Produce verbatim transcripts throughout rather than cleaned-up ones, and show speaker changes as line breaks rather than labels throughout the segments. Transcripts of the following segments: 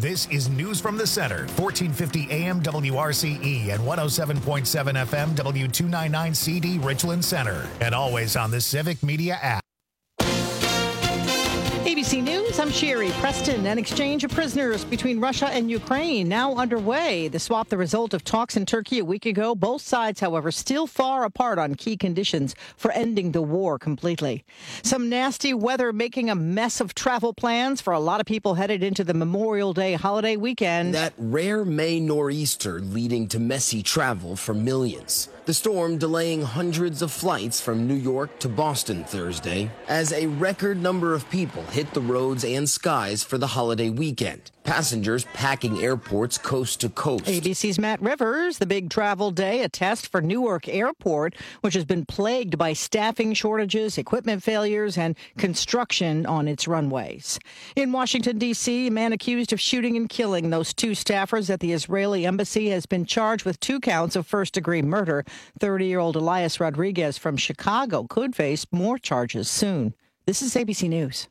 This is News from the Center, fourteen fifty A M W R C E and one oh seven point seven F M W two ninety-nine C D Richland Center. And always on the Civic Media app.
A B C News, I'm Sherry Preston. An exchange of prisoners between Russia and Ukraine now underway. The swap, the result of talks in Turkey a week ago. Both sides, however, still far apart on key conditions for ending the war completely. Some nasty weather making a mess of travel plans for a lot of people headed into the Memorial Day holiday weekend.
That rare May nor'easter leading to messy travel for millions. The storm delaying hundreds of flights from New York to Boston Thursday as a record number of people hit the roads and skies for the holiday weekend. Passengers packing airports coast to coast.
A B C's Matt Rivers, the big travel day, a test for Newark Airport, which has been plagued by staffing shortages, equipment failures, and construction on its runways. In Washington, D C, a man accused of shooting and killing those two staffers at the Israeli embassy has been charged with two counts of first-degree murder. thirty-year-old Elias Rodriguez from Chicago could face more charges soon. This is A B C News.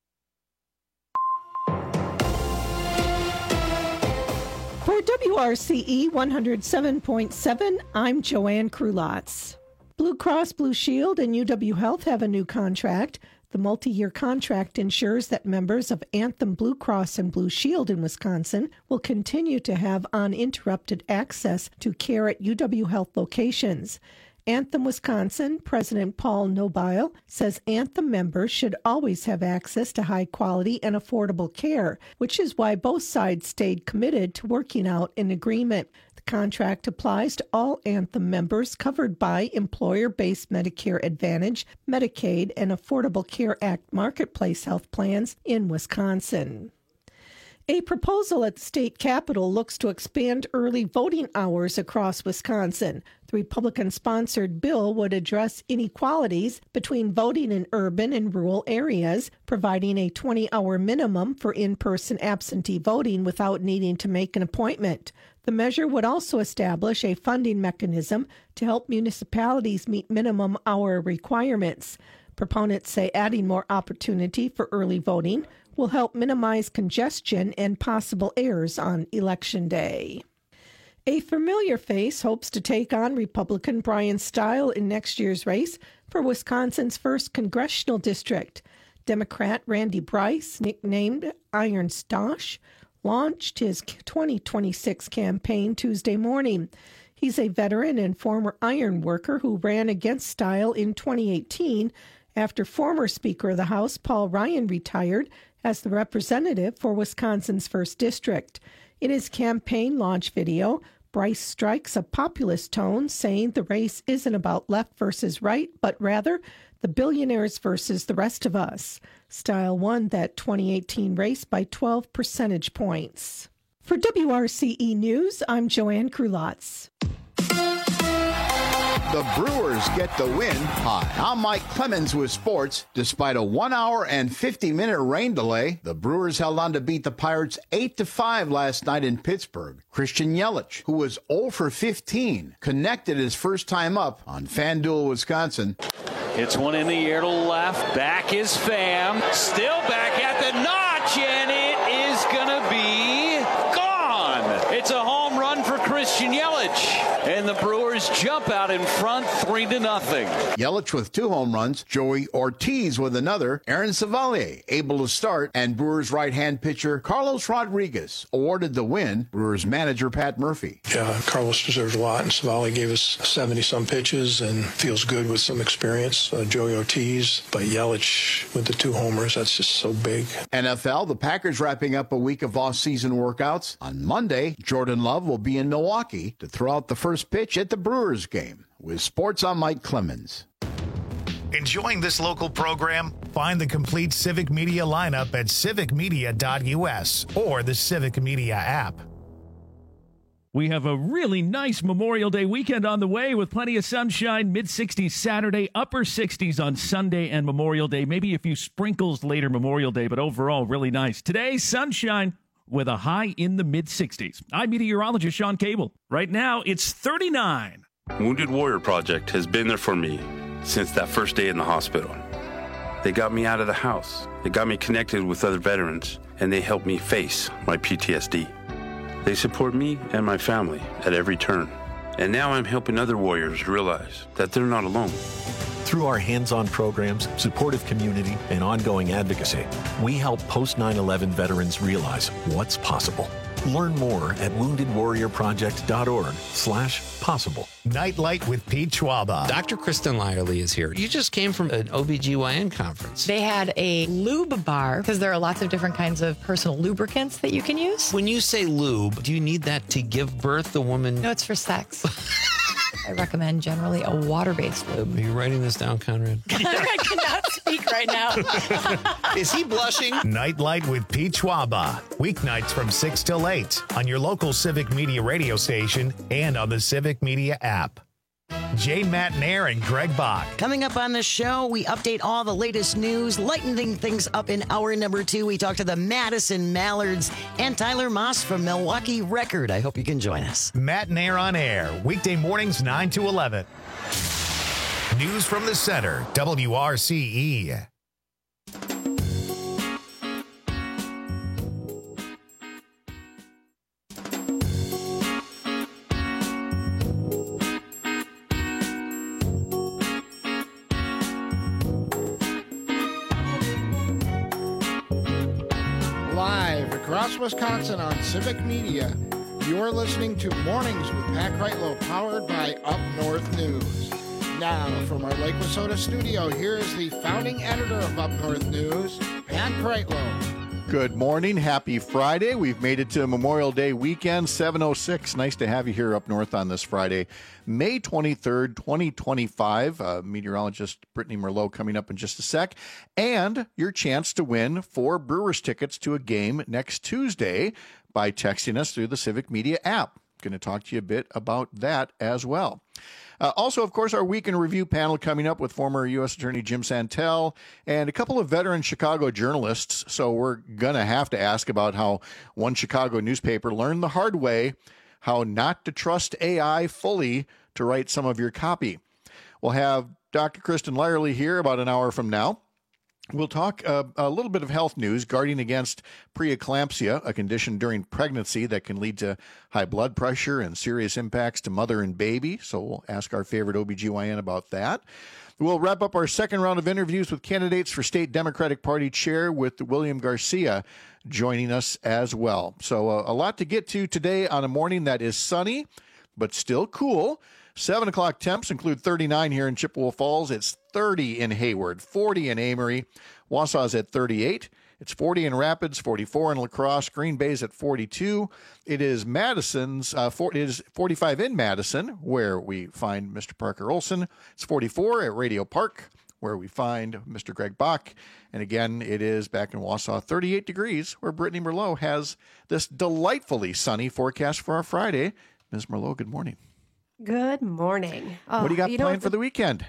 For W R C E one oh seven point seven, I'm Joanne Krulotz. Blue Cross Blue Shield and U W Health have a new contract. The multi-year contract ensures that members of Anthem Blue Cross and Blue Shield in Wisconsin will continue to have uninterrupted access to care at U W Health locations. Anthem Wisconsin President Paul Nobile says Anthem members should always have access to high-quality and affordable care, which is why both sides stayed committed to working out an agreement. The contract applies to all Anthem members covered by Employer-Based Medicare Advantage, Medicaid, and Affordable Care Act Marketplace health plans in Wisconsin. A proposal at the state capitol looks to expand early voting hours across Wisconsin. The Republican-sponsored bill would address inequalities between voting in urban and rural areas, providing a twenty-hour minimum for in-person absentee voting without needing to make an appointment. The measure would also establish a funding mechanism to help municipalities meet minimum hour requirements. Proponents say adding more opportunity for early voting will help minimize congestion and possible errors on Election Day. A familiar face hopes to take on Republican Brian Stile in next year's race for Wisconsin's first congressional district. Democrat Randy Bryce, nicknamed Iron Stosh, launched his twenty twenty-six campaign Tuesday morning. He's a veteran and former iron worker who ran against Stile in twenty eighteen after former Speaker of the House Paul Ryan retired as the representative for Wisconsin's first district. In his campaign launch video, Bryce strikes a populist tone, saying the race isn't about left versus right, but rather the billionaires versus the rest of us. Stile won that twenty eighteen race by twelve percentage points. For W R C E News, I'm Joanne Krulotz.
The Brewers get the win. Hi, I'm Mike Clemens with sports. Despite a one hour and fifty minute rain delay, the Brewers held on to beat the Pirates eight to five last night in Pittsburgh. Christian Yelich, who was oh for fifteen, connected his first time up on FanDuel Wisconsin.
It's one in the air to left. Back is Pham. Still back at the notch, and it is going to be gone. It's a home run for Christian Yelich. And the Brewers jump out in front three to nothing.
Yelich with two home runs, Joey Ortiz with another, Aaron Savalier able to start, and Brewers right-hand pitcher Carlos Rodriguez awarded the win. Brewers manager Pat Murphy.
Yeah, Carlos deserves a lot, and Savalier gave us seventy-some pitches and feels good with some experience. Uh, Joey Ortiz, but Yelich with the two homers, that's just so big.
N F L, the Packers wrapping up a week of off-season workouts. On Monday, Jordan Love will be in Milwaukee to throw out the first pitch at the Brewers game. With sports, I'm Mike Clemens.
Enjoying this local program? Find the complete Civic Media lineup at civic media dot u s or the Civic Media app.
We have a really nice Memorial Day weekend on the way with plenty of sunshine, mid-sixties Saturday, upper sixties on Sunday and Memorial Day. Maybe a few sprinkles later Memorial Day, but overall really nice. Today, sunshine with a high in the mid-sixties. I'm meteorologist Sean Cable. Right now, it's thirty-nine.
Wounded Warrior Project has been there for me since that first day in the hospital. They got me out of the house. They got me connected with other veterans and they help me face my P T S D. They support me and my family at every turn. And now I'm helping other warriors realize that they're not alone.
Through our hands-on programs, supportive community, and ongoing advocacy, we help post nine eleven veterans realize what's possible. Learn more at woundedwarriorproject.org slash possible.
Nightlight with Pete Schwaba.
Doctor Kristen Lyerly is here. You just came from an O B G Y N conference.
They had a lube bar because there are lots of different kinds of personal lubricants that you can use.
When you say lube, do you need that to give birth the woman?
No, it's for sex. I recommend generally a water-based lube.
Are you writing this down, Conrad?
I cannot speak right now.
Is he blushing?
Nightlight with Pete Schwaba. Weeknights from six till eight on your local Civic Media radio station and on the Civic Media app. Jay Matnair and Greg Bach.
Coming up on the show, we update all the latest news, lightening things up in hour number two. We talk to the Madison Mallards and Tyler Moss from Milwaukee Record. I hope you can join us.
Matnair on air, weekday mornings nine to eleven. News from the center, W R C E.
Live across Wisconsin on Civic Media, you're listening to Mornings with Pat Kreitlow, powered by Up North News. Now, from our Lake Wissota studio, here is the founding editor of Up North News, Pat Kreitlow.
Good morning. Happy Friday. We've made it to Memorial Day weekend, seven oh six. Nice to have you here up north on this Friday, May twenty-third, twenty twenty-five. Uh, meteorologist Brittany Merlot coming up in just a sec. And your chance to win four Brewers tickets to a game next Tuesday by texting us through the Civic Media app. Going to talk to you a bit about that as well. Uh, also, of course, our Week in Review panel coming up with former U S Attorney Jim Santel and a couple of veteran Chicago journalists. So we're going to have to ask about how one Chicago newspaper learned the hard way how not to trust A I fully to write some of your copy. We'll have Doctor Kristen Lyerly here about an hour from now. We'll talk uh, a little bit of health news, guarding against preeclampsia, a condition during pregnancy that can lead to high blood pressure and serious impacts to mother and baby. So we'll ask our favorite O B G Y N about that. We'll wrap up our second round of interviews with candidates for state Democratic Party chair with William Garcia joining us as well. So uh, a lot to get to today on a morning that is sunny, but still cool. seven o'clock temps include thirty-nine here in Chippewa Falls. It's thirty in Hayward, forty in Amory. Wausau's at thirty-eight. It's forty in Rapids, forty-four in La Crosse. Green Bay's at forty-two. It is Madison's, uh, for, it is forty-five in Madison, where we find Mister Parker Olson. It's forty-four at Radio Park, where we find Mister Greg Bach. And again, it is back in Wausau, thirty-eight degrees, where Brittany Merlot has this delightfully sunny forecast for our Friday. Miz Merlot, good morning.
Good morning. Oh,
what do you got
you
planned
know,
for the weekend?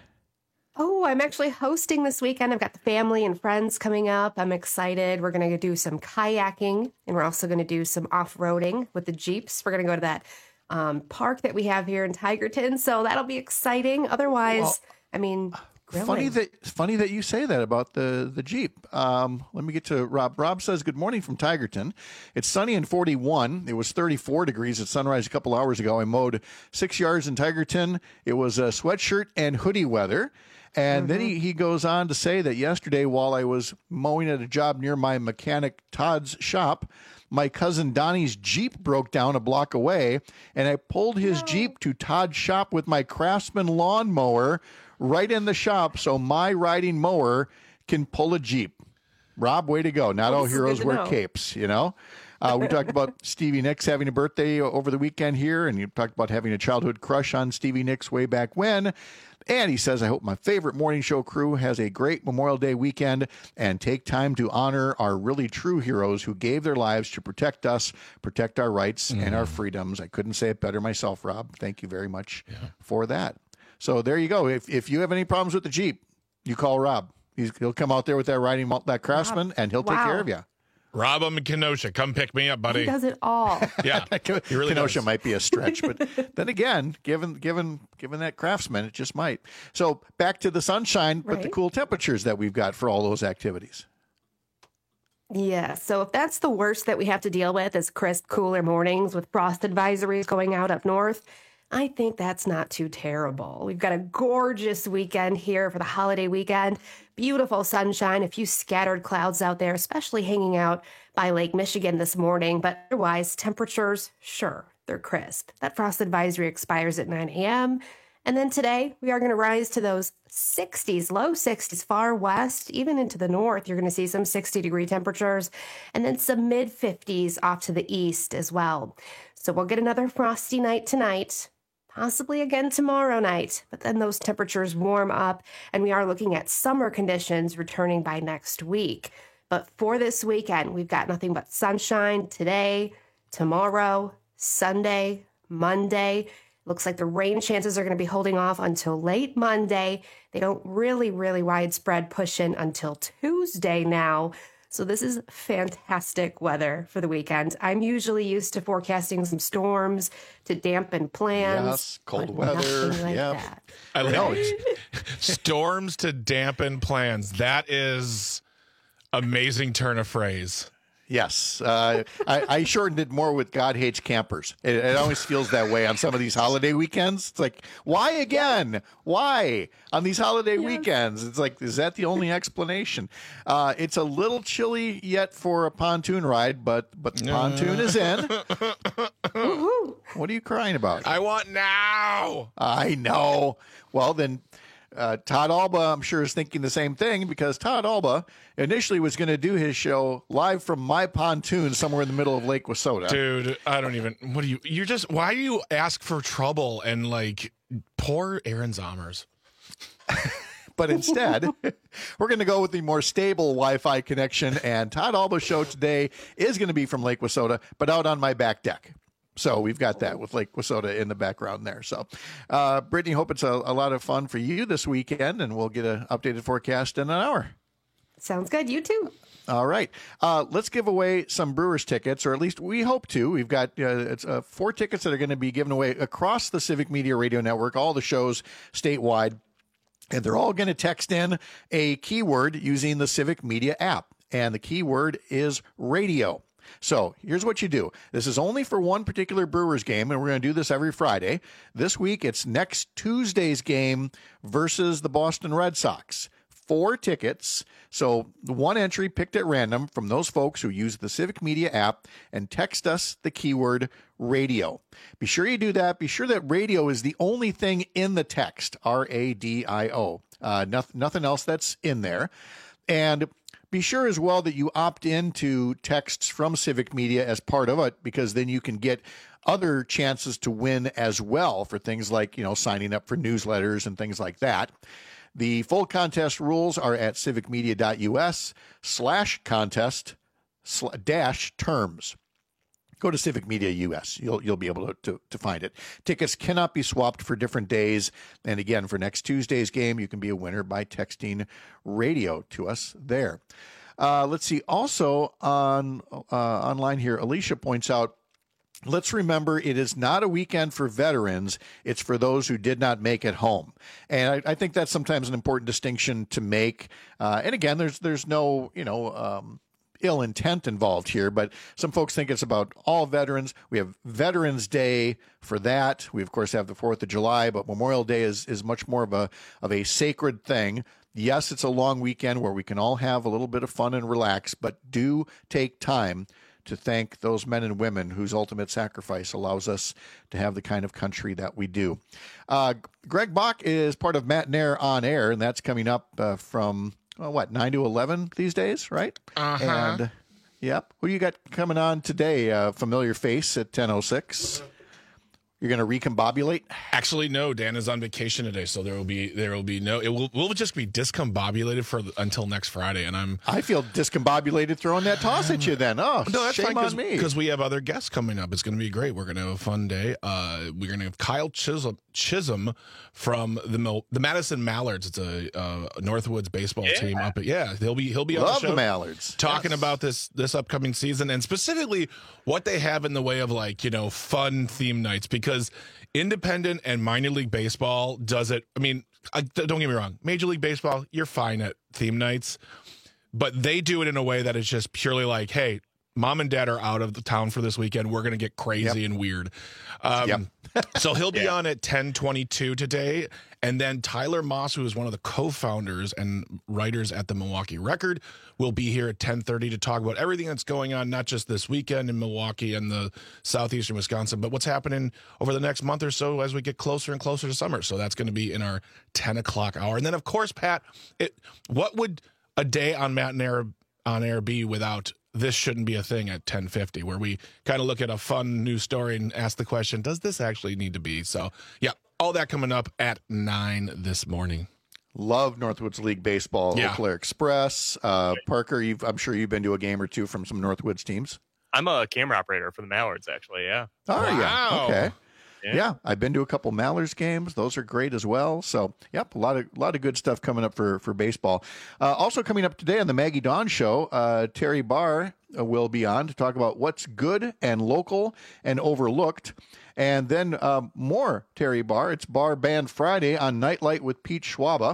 Oh, I'm actually hosting this weekend. I've got the family and friends coming up. I'm excited. We're going to do some kayaking, and we're also going to do some off-roading with the Jeeps. We're going to go to that um, park that we have here in Tigerton, so that'll be exciting. Otherwise, well, I mean... Grilling.
Funny that funny that you say that about the, the Jeep. Um, let me get to Rob. Rob says, good morning from Tigerton. It's sunny and forty-one. It was thirty-four degrees at sunrise a couple hours ago. I mowed six yards in Tigerton. It was a sweatshirt and hoodie weather. And mm-hmm. then he, he goes on to say that yesterday, while I was mowing at a job near my mechanic Todd's shop, my cousin Donnie's Jeep broke down a block away, and I pulled his no. Jeep to Todd's shop with my Craftsman lawnmower right in the shop so my riding mower can pull a Jeep. Rob, way to go. Not well, all heroes wear know. capes, you know? Uh, we talked about Stevie Nicks having a birthday over the weekend here, and you talked about having a childhood crush on Stevie Nicks way back when. And he says, I hope my favorite morning show crew has a great Memorial Day weekend and take time to honor our really true heroes who gave their lives to protect us, protect our rights mm. and our freedoms. I couldn't say it better myself, Rob. Thank you very much yeah. for that. So there you go. If if you have any problems with the Jeep, you call Rob. He's, he'll come out there with that riding that Craftsman, Rob. and he'll wow. take care of you.
Rob, I'm in Kenosha. Come pick me up, buddy.
He does it all.
Yeah, he really
Kenosha
does.
might be a stretch, but then again, given given given that Craftsman, it just might. So back to the sunshine, but right. the cool temperatures that we've got for all those activities.
Yeah, so if that's the worst that we have to deal with is crisp, cooler mornings with frost advisories going out up north, I think that's not too terrible. We've got a gorgeous weekend here for the holiday weekend. Beautiful sunshine, a few scattered clouds out there, especially hanging out by Lake Michigan this morning. But otherwise, temperatures, sure, they're crisp. That frost advisory expires at nine a.m., and then today, we are going to rise to those sixties, low sixties, far west, even into the north. You're going to see some sixty-degree temperatures, and then some mid-fifties off to the east as well. So we'll get another frosty night tonight, possibly again tomorrow night, but then those temperatures warm up, and we are looking at summer conditions returning by next week. But for this weekend, we've got nothing but sunshine today, tomorrow, Sunday, Monday. Looks like the rain chances are going to be holding off until late Monday. They don't really, really widespread push in until Tuesday now. So this is fantastic weather for the weekend. I'm usually used to forecasting some storms to dampen plans.
Yes, cold weather.
Like
yeah.
that.
I know. Storms to dampen plans. That is amazing turn of phrase.
Yes. Uh, I, I shortened it more with God hates campers. It, it always feels that way on some of these holiday weekends. It's like, why again? Why on these holiday yes. weekends? It's like, is that the only explanation? Uh, it's a little chilly yet for a pontoon ride, but but the pontoon is in. What are you crying about?
I want now.
I know. Well, then... Uh, Todd Alba, I'm sure, is thinking the same thing because Todd Alba initially was going to do his show live from my pontoon somewhere in the middle of Lake Wissota.
Dude, I don't even. What do you? You're just. Why do you ask for trouble and like poor Aaron Zommers?
But instead, we're going to go with the more stable Wi-Fi connection. And Todd Alba's show today is going to be from Lake Wissota, but out on my back deck. So we've got that with Lake Wissota in the background there. So, uh, Brittany, hope it's a, a lot of fun for you this weekend, and we'll get an updated forecast in an hour.
Sounds good. You too.
All right. Uh, let's give away some Brewers tickets, or at least we hope to. We've got uh, it's, uh, four tickets that are going to be given away across the Civic Media Radio Network, all the shows statewide, and they're all going to text in a keyword using the Civic Media app, and the keyword is radio. So here's what you do. This is only for one particular Brewers game, and we're going to do this every Friday. This week, it's next Tuesday's game versus the Boston Red Sox. Four tickets. So the one entry picked at random from those folks who use the Civic Media app and text us the keyword radio. Be sure you do that. Be sure that radio is the only thing in the text, R A D I O. Uh, nothing, nothing else that's in there. And be sure as well that you opt into texts from Civic Media as part of it, because then you can get other chances to win as well for things like, you know, signing up for newsletters and things like that. The full contest rules are at civicmedia.us slash contest dash terms. Go to Civic Media U S. You'll you'll be able to, to, to find it. Tickets cannot be swapped for different days. And again, for next Tuesday's game, you can be a winner by texting radio to us there. Uh, let's see. Also on uh, online here, Alicia points out, let's remember it is not a weekend for veterans. It's for those who did not make it home. And I, I think that's sometimes an important distinction to make. Uh, and again, there's there's no, you know, um, ill intent involved here, but some folks think it's about all veterans. We have Veterans Day for that. We of course have the fourth of July, but Memorial Day is is much more of a of a sacred thing. Yes, it's a long weekend where we can all have a little bit of fun and relax, but do take time to thank those men and women whose ultimate sacrifice allows us to have the kind of country that we do. Uh, Greg Bach is part of Matt Nair On Air, and that's coming up uh, from Well, what, nine to eleven these days, right?
Uh-huh.
And, yep. Who do you got coming on today? Uh, familiar face at ten oh six. You're going to recombobulate?
Actually, no. Dan is on vacation today, so there will be there will be no. It will will just be discombobulated for until next Friday, and I'm.
I feel discombobulated throwing that toss at you. Then, oh,
no, that's
shame
fine,
on me.
Because we have other guests coming up. It's going to be great. We're going to have a fun day. Uh, we're going to have Kyle Chisholm, Chisholm from the Mil- the Madison Mallards. It's a uh, Northwoods baseball yeah. team up. At, yeah, he'll be he'll be on
Love
the show
the Mallards
talking
yes.
about this this upcoming season and specifically what they have in the way of like you know fun theme nights because. Independent and minor league baseball does it. I mean, I, don't get me wrong. Major League Baseball, you're fine at theme nights. but they do it in a way that is just purely like, hey, mom and dad are out of the town for this weekend. We're going to get crazy yep. and weird. Um, yep. So he'll be yeah. on at ten twenty-two today. And then Tyler Moss, who is one of the co-founders and writers at the Milwaukee Record, will be here at ten thirty to talk about everything that's going on, not just this weekend in Milwaukee and the southeastern Wisconsin, but what's happening over the next month or so as we get closer and closer to summer. So that's going to be in our ten o'clock hour. And then, of course, Pat, it, what would a day on Matt and Air on air be without This Shouldn't Be a Thing at ten fifty, where we kind of look at a fun news story and ask the question, does this actually need to be? So, yeah, all that coming up at nine this morning.
Love Northwoods League Baseball,
Yeah.
Eau Claire Express. Uh, Parker, you've, I'm sure you've been to a game or two from some Northwoods teams.
I'm a camera operator for the Mallards, actually, yeah.
Oh,
Wow.
yeah. Okay.
Yeah.
Yeah, I've been to a couple Mallards games. Those are great as well. So, yep, a lot of a lot of good stuff coming up for for baseball. Uh, also coming up today on the Maggie Dawn Show, uh, Terry Barr uh, will be on to talk about what's good and local and overlooked. And then um, more Terry Barr. It's Bar Band Friday on Nightlight with Pete Schwaba.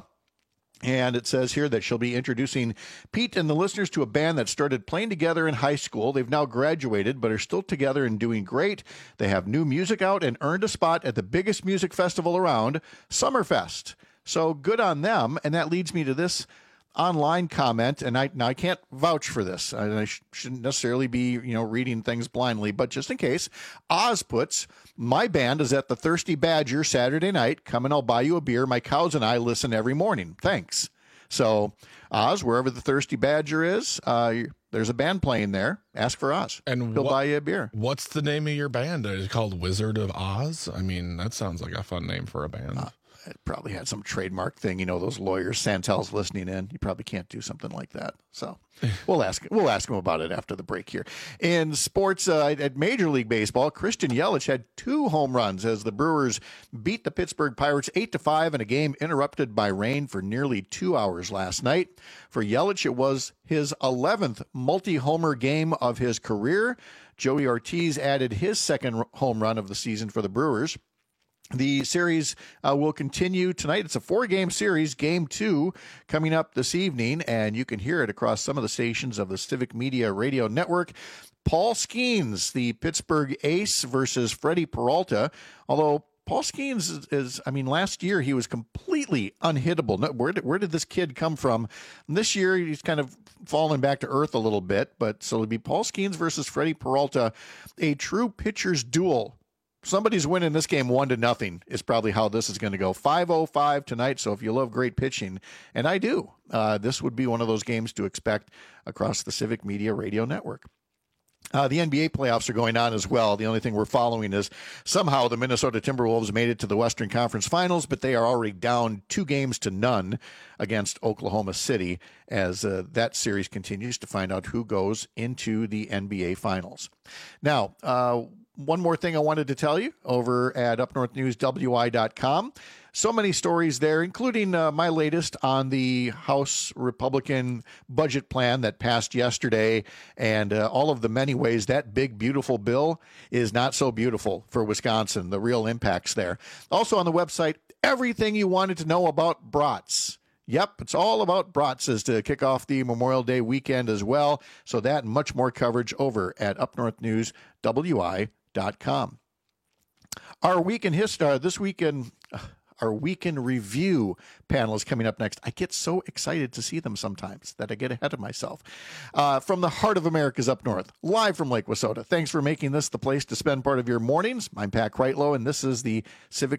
And it says here that she'll be introducing Pete and the listeners to a band that started playing together in high school. They've now graduated, but are still together and doing great. They have new music out and earned a spot at the biggest music festival around, Summerfest. So good on them. And that leads me to this online comment, and I now I can't vouch for this. I, I sh- shouldn't necessarily be, you know, reading things blindly, but just in case, Oz puts, my band is at the Thirsty Badger Saturday night. Come and I'll buy you a beer. My cows and I listen every morning. Thanks. So, Oz, wherever the Thirsty Badger is, uh, there's a band playing there. Ask for Oz.
And
he'll
what-
buy you a beer.
What's the name of your band? Is it called Wizard of Oz? I mean, that sounds like a fun name for a band.
Uh, It probably had some trademark thing, you know, those lawyers. Santel's listening in. You probably can't do something like that. So we'll ask we'll ask him about it after the break here. In sports, uh, at Major League Baseball, Christian Yelich had two home runs as the Brewers beat the Pittsburgh Pirates eight to five in a game interrupted by rain for nearly two hours last night. For Yelich, it was his eleventh multi-homer game of his career. Joey Ortiz added his second home run of the season for the Brewers. The series uh, will continue tonight. It's a four-game series, game two, coming up this evening, and you can hear it across some of the stations of the Civic Media Radio Network. Paul Skeens, the Pittsburgh ace, versus Freddie Peralta, although Paul Skeens is, is, I mean, last year he was completely unhittable. No, where did, where did this kid come from? This year he's kind of fallen back to earth a little bit, but so it'll be Paul Skeens versus Freddie Peralta, a true pitcher's duel. Somebody's winning this game one to nothing is probably how this is going to go. five oh five tonight, so if you love great pitching, and I do, uh, this would be one of those games to expect across the Civic Media Radio Network. Uh, the N B A playoffs are going on as well. The only thing we're following is somehow the Minnesota Timberwolves made it to the Western Conference Finals, but they are already down two games to none against Oklahoma City as uh, that series continues to find out who goes into the N B A Finals. Now, uh, one more thing I wanted to tell you over at up north news w i dot com. So many stories there, including uh, my latest on the House Republican budget plan that passed yesterday and uh, all of the many ways that big, beautiful bill is not so beautiful for Wisconsin, the real impacts there. Also on the website, everything you wanted to know about brats. Yep, it's all about brats as to kick off the Memorial Day weekend as well. So that and much more coverage over at up north news w i dot com. Our week in history, this weekend, our weekend review panel is coming up next. I get so excited to see them sometimes that I get ahead of myself. Uh, from the heart of America's up north, live from Lake Wissota. Thanks for making this the place to spend part of your mornings. I'm Pat Kreitlow, and this is the Civic...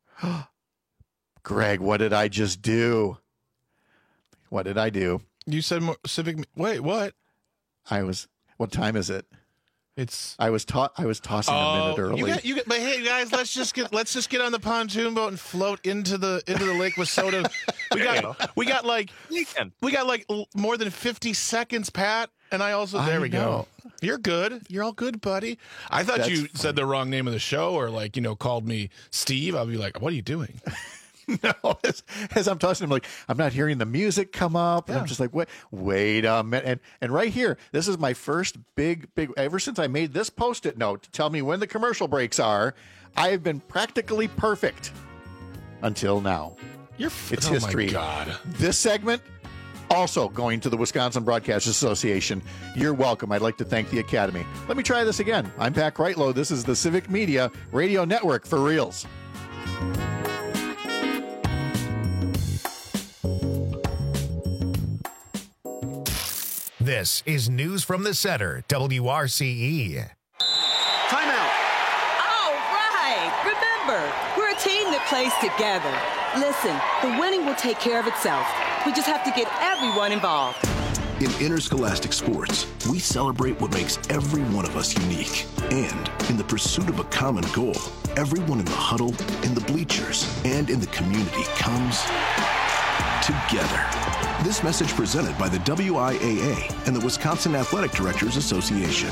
Greg, what did I just do? What did I do?
You said more Civic... Wait, what?
I was... What time is it?
It's.
I was taught. I was tossing
oh,
a minute early.
You got, you got, but hey, guys, let's just get let's just get on the pontoon boat and float into the into the Lake Wissota. We got we got like we got like more than fifty seconds, Pat. And I also there
I
we
know.
go. You're good. You're all good, buddy. I thought
That's
you
funny.
said the wrong name of the show, or like you know called me Steve. I'll be like, what are you doing?
No, as, as I'm tossing, I'm like, I'm not hearing the music come up, and
Yeah.
I'm just like, what? Wait a minute, and and right here, this is my first big, big. Ever since I made this Post-it note to tell me when the commercial breaks are, I have been practically perfect until now.
You're f-
It's
oh
history.
My God.
This segment also going to the Wisconsin Broadcasters Association. You're welcome. I'd like to thank the Academy. Let me try this again. I'm Pat Kreitlow. This is the Civic Media Radio Network for reals.
This is News from the Center, W R C E.
Timeout.
All right. Remember, we're a team that plays together. Listen, the winning will take care of itself. We just have to get everyone involved.
In interscholastic sports, we celebrate what makes every one of us unique. And in the pursuit of a common goal, everyone in the huddle, in the bleachers, and in the community comes together. This message presented by the W I A A and the Wisconsin Athletic Directors Association.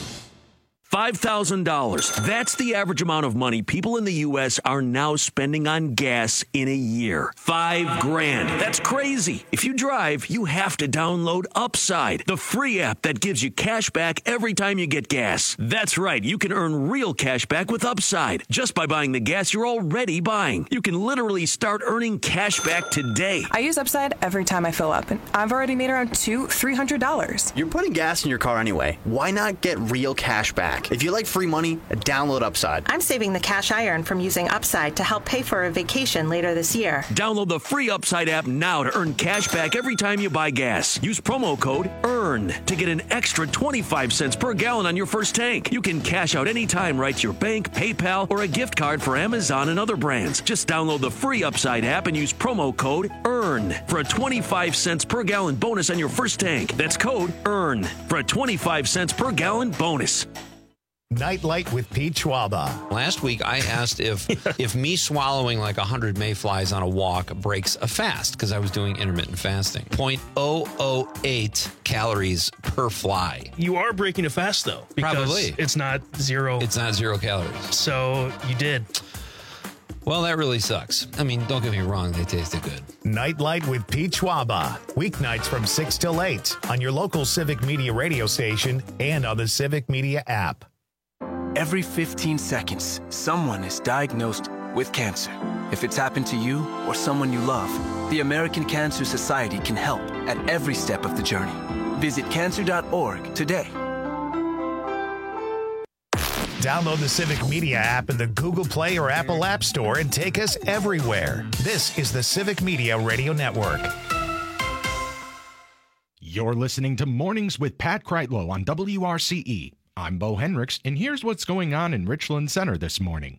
five thousand dollars. That's the average amount of money people in the U S are now spending on gas in a year. Five grand. That's crazy. If you drive, you have to download Upside, the free app that gives you cash back every time you get gas. That's right. You can earn real cash back with Upside just by buying the gas you're already buying. You can literally start earning cash back today.
I use Upside every time I fill up, and I've already made around two, three hundred dollars.
You're putting gas in your car anyway. Why not get real cash back? If you like free money, download Upside.
I'm saving the cash I earn from using Upside to help pay for a vacation later this year.
Download the free Upside app now to earn cash back every time you buy gas. Use promo code EARN to get an extra twenty-five cents per gallon on your first tank. You can cash out anytime right to your bank, PayPal, or a gift card for Amazon and other brands. Just download the free Upside app and use promo code EARN for a twenty-five cents per gallon bonus on your first tank. That's code EARN for a twenty-five cents per gallon bonus.
Nightlight with Pete Schwaba.
Last week, I asked if if me swallowing like one hundred mayflies on a walk breaks a fast, because I was doing intermittent fasting. zero point zero zero eight calories per fly.
You are breaking a fast, though. Because
Probably.
It's not zero.
It's not zero calories.
So you did.
Well, that really sucks. I mean, don't get me wrong, they tasted good.
Nightlight with Pete Schwaba. Weeknights from six till eight on your local Civic Media radio station and on the Civic Media app.
Every fifteen seconds, someone is diagnosed with cancer. If it's happened to you or someone you love, the American Cancer Society can help at every step of the journey. Visit cancer dot org today.
Download the Civic Media app in the Google Play or Apple App Store and take us everywhere. This is the Civic Media Radio Network.
You're listening to Mornings with Pat Kreitlow on W R C E. I'm Bo Hendricks, and here's what's going on in Richland Center this morning.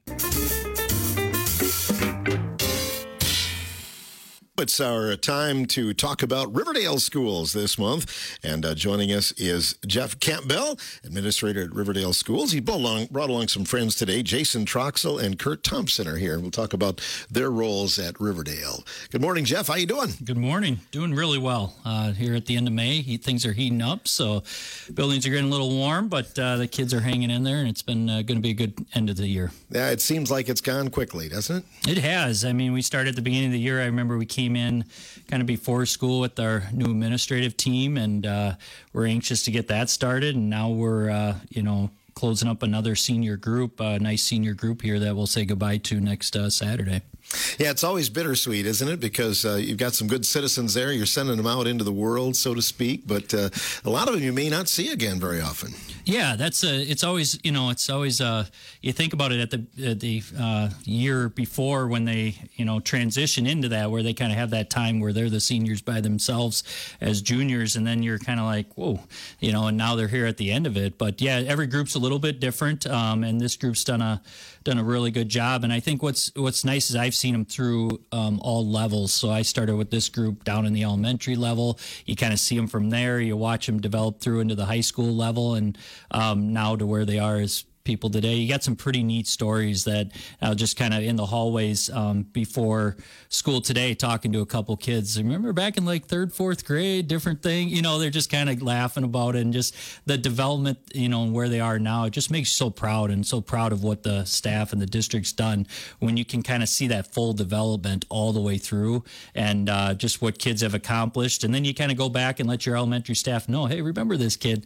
It's our time to talk about Riverdale schools this month, and uh, joining us is Jeff Campbell, administrator at Riverdale Schools. He brought along, brought along some friends today. Jason Troxel and Kurt Thompson are here. We'll talk about their roles at Riverdale. Good morning, Jeff. How you doing?
Good morning. Doing really well. Uh, here at the end of May, he, things are heating up, so buildings are getting a little warm, but uh, the kids are hanging in there, and it's been uh, going to be a good end of the year.
Yeah, it seems like it's gone quickly, doesn't it?
It has. I mean, we started at the beginning of the year. I remember we came in kind of before school with our new administrative team, and uh, we're anxious to get that started. And now we're, uh, you know, closing up another senior group, a nice senior group here that we'll say goodbye to next uh, Saturday.
Yeah, it's always bittersweet, isn't it? Because uh, you've got some good citizens there. You're sending them out into the world, so to speak. But uh, a lot of them you may not see again very often.
Yeah, that's a, it's always, you know, it's always, uh, you think about it at the at the uh, year before when they, you know, transition into that, where they kind of have that time where they're the seniors by themselves as juniors. And then you're kind of like, whoa, you know, and now they're here at the end of it. But yeah, every group's a little bit different. Um, and this group's done a, done a really good job. And I think what's, what's nice is I've seen them through um, all levels. So I started with this group down in the elementary level. You kind of see them from there. You watch them develop through into the high school level, and um, now to where they are as people today. You got some pretty neat stories that I was just kind of in the hallways um, before school today talking to a couple kids. Remember back in like third, fourth grade, different thing, you know, they're just kind of laughing about it, and just the development, you know, and where they are now. It just makes you so proud, and so proud of what the staff and the district's done when you can kind of see that full development all the way through, and uh, just what kids have accomplished. And then you kind of go back and let your elementary staff know, hey, remember this kid,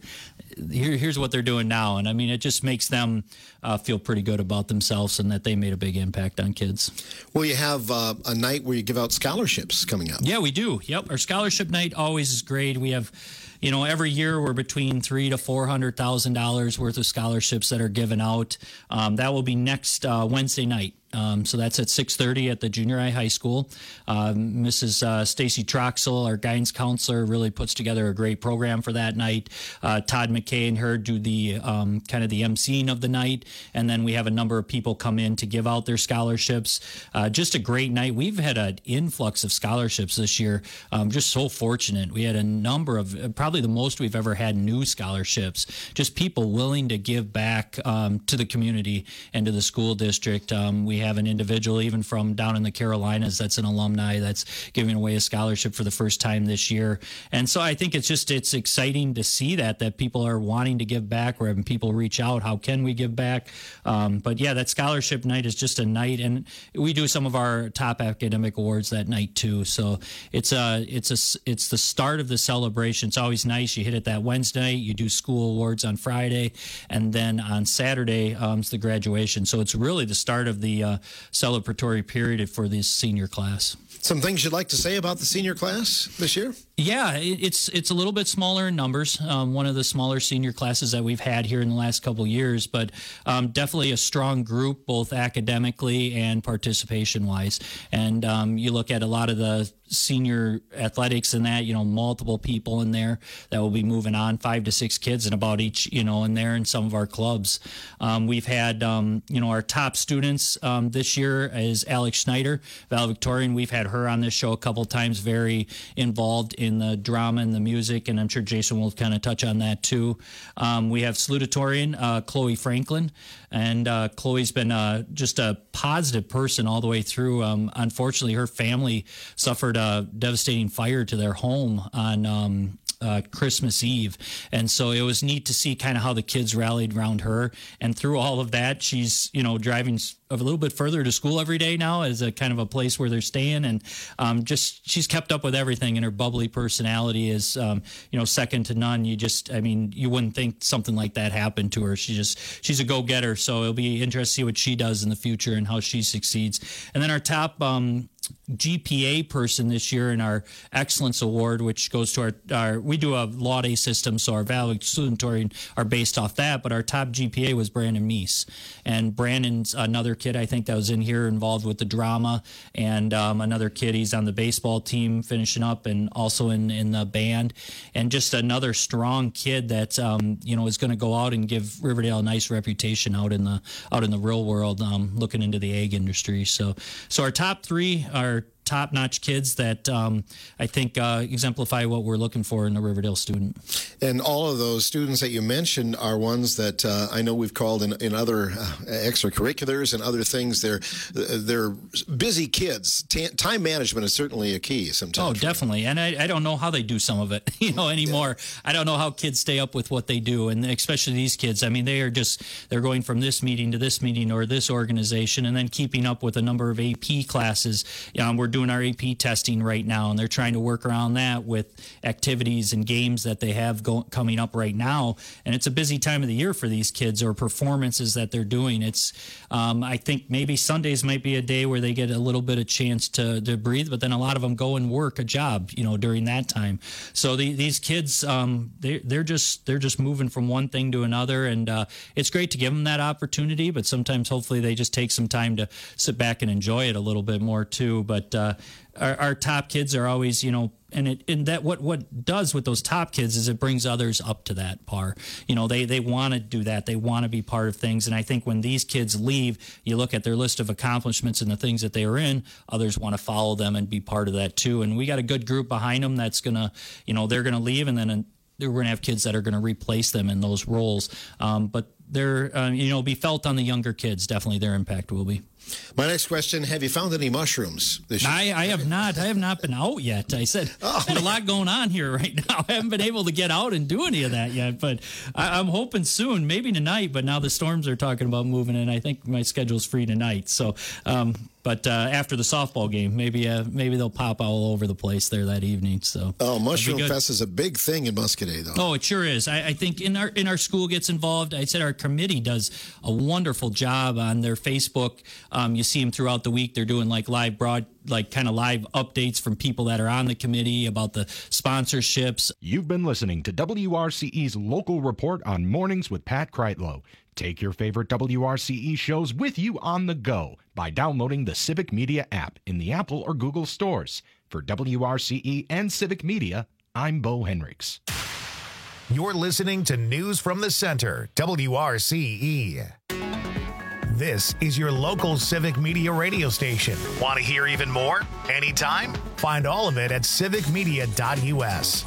here, here's what they're doing now. And I mean, it just makes them uh, feel pretty good about themselves and that they made a big impact on kids.
Well, you have uh, a night where you give out scholarships coming up.
Yeah, we do. Yep. Our scholarship night always is great. We have, you know, every year we're between three to four hundred thousand dollars worth of scholarships that are given out. Um, that will be next uh, Wednesday night. Um, so that's at six thirty at the junior high high school. Um, Missus Uh, Stacy Troxel, our guidance counselor, really puts together a great program for that night. Uh, Todd McKay and her do the um, kind of the emceeing of the night, and then we have a number of people come in to give out their scholarships. Uh, just a great night. We've had an influx of scholarships this year. Um, just so fortunate. We had a number of, probably the most we've ever had new scholarships. Just people willing to give back um, to the community and to the school district. Um, we have an individual even from down in the Carolinas that's an alumni that's giving away a scholarship for the first time this year. And so I think it's just it's exciting to see that that people are wanting to give back, or having people reach out, how can we give back? Um, but yeah, that scholarship night is just a night, and we do some of our top academic awards that night too. So it's a it's a it's the start of the celebration. It's always nice. You hit it that Wednesday night, you do school awards on Friday, and then on Saturday um, it's the graduation. So it's really the start of the uh, celebratory period for this senior class.
Some things you'd like to say about the senior class this year?
Yeah, it, it's it's a little bit smaller in numbers. Um, one of the smaller senior classes that we've had here in the last couple of years, but um, definitely a strong group, both academically and participation-wise. And um, you look at a lot of the senior athletics and that, you know, multiple people in there that will be moving on, five to six kids in about each, you know, in there in some of our clubs. Um, we've had, um, you know, our top students um, this year is Alex Schneider, valedictorian. We've had her on this show a couple times, very involved in the drama and the music, and I'm sure Jason will kind of touch on that too. Um, we have salutatorian uh, Chloe Franklin, and uh, Chloe's been uh, just a positive person all the way through. Um, unfortunately, her family suffered a devastating fire to their home on um, Uh, Christmas Eve. And so it was neat to see kind of how the kids rallied around her. And through all of that, she's, you know, driving a little bit further to school every day now as a kind of a place where they're staying. And um, just she's kept up with everything. And her bubbly personality is, um, you know, second to none. You just, I mean, you wouldn't think something like that happened to her. She just, she's a go-getter. So it'll be interesting to see what she does in the future and how she succeeds. And then our top um, G P A person this year in our Excellence Award, which goes to our, our we do a Laude system, so our valedictorian are based off that, but our top G P A was Brandon Meese. And Brandon's another kid, I think, that was in here involved with the drama, and um, another kid, he's on the baseball team finishing up and also in, in the band, and just another strong kid that, um, you know, is going to go out and give Riverdale a nice reputation out in the out in the real world, um, looking into the egg industry. So, so our top three are top-notch kids that um, I think uh, exemplify what we're looking for in a Riverdale student.
And all of those students that you mentioned are ones that uh, I know we've called in, in other uh, extracurriculars and other things. They're they're busy kids. T- time management is certainly a key sometimes.
Oh, definitely. And I, I don't know how they do some of it, you know, anymore. Yeah. I don't know how kids stay up with what they do, and especially these kids. I mean, they are just, they're going from this meeting to this meeting or this organization, and then keeping up with a number of A P classes. You know, we're doing our A P testing right now, and they're trying to work around that with activities and games that they have go- coming up right now. And it's a busy time of the year for these kids, or performances that they're doing. It's, um, I think maybe Sundays might be a day where they get a little bit of chance to, to breathe, but then a lot of them go and work a job, you know, during that time. So the, these kids, um, they, they're just they're just moving from one thing to another, and uh, it's great to give them that opportunity. But sometimes, hopefully, they just take some time to sit back and enjoy it a little bit more too. But uh, our, our top kids are always, you know, and it and that what what does with those top kids is it brings others up to that par. You know, they they want to do that. They want to be part of things. And I think when these kids leave, you look at their list of accomplishments and the things that they are in, others want to follow them and be part of that too. And we got a good group behind them that's going to, you know, they're going to leave, and then we're going to have kids that are going to replace them in those roles. Um, but they're uh, you know be felt on the younger kids. Definitely, their impact will be.
My next question, have you found any mushrooms this year?
I, I have not. I have not been out yet. I said oh, I had a lot going on here right now. I haven't been able to get out and do any of that yet, but I, I'm hoping soon, maybe tonight. But now the Storms are talking about moving in. I think my schedule's free tonight. So, um, but uh, after the softball game, maybe uh, maybe they'll pop all over the place there that evening. So,
oh, Mushroom Fest is a big thing in Muscoda, though.
Oh, it sure is. I, I think in our in our school gets involved. I said our committee does a wonderful job on their Facebook. Um, you see them throughout the week. They're doing like live broad, like kind of live updates from people that are on the committee about the sponsorships.
You've been listening to W R C E's local report on Mornings with Pat Kreitlow. Take your favorite W R C E shows with you on the go by downloading the Civic Media app in the Apple or Google stores. For W R C E and Civic Media, I'm Bo Henricks.
You're listening to News from the Center, W R C E. This is your local Civic Media radio station. Want to hear even more? Anytime? Find all of it at civic media dot u s.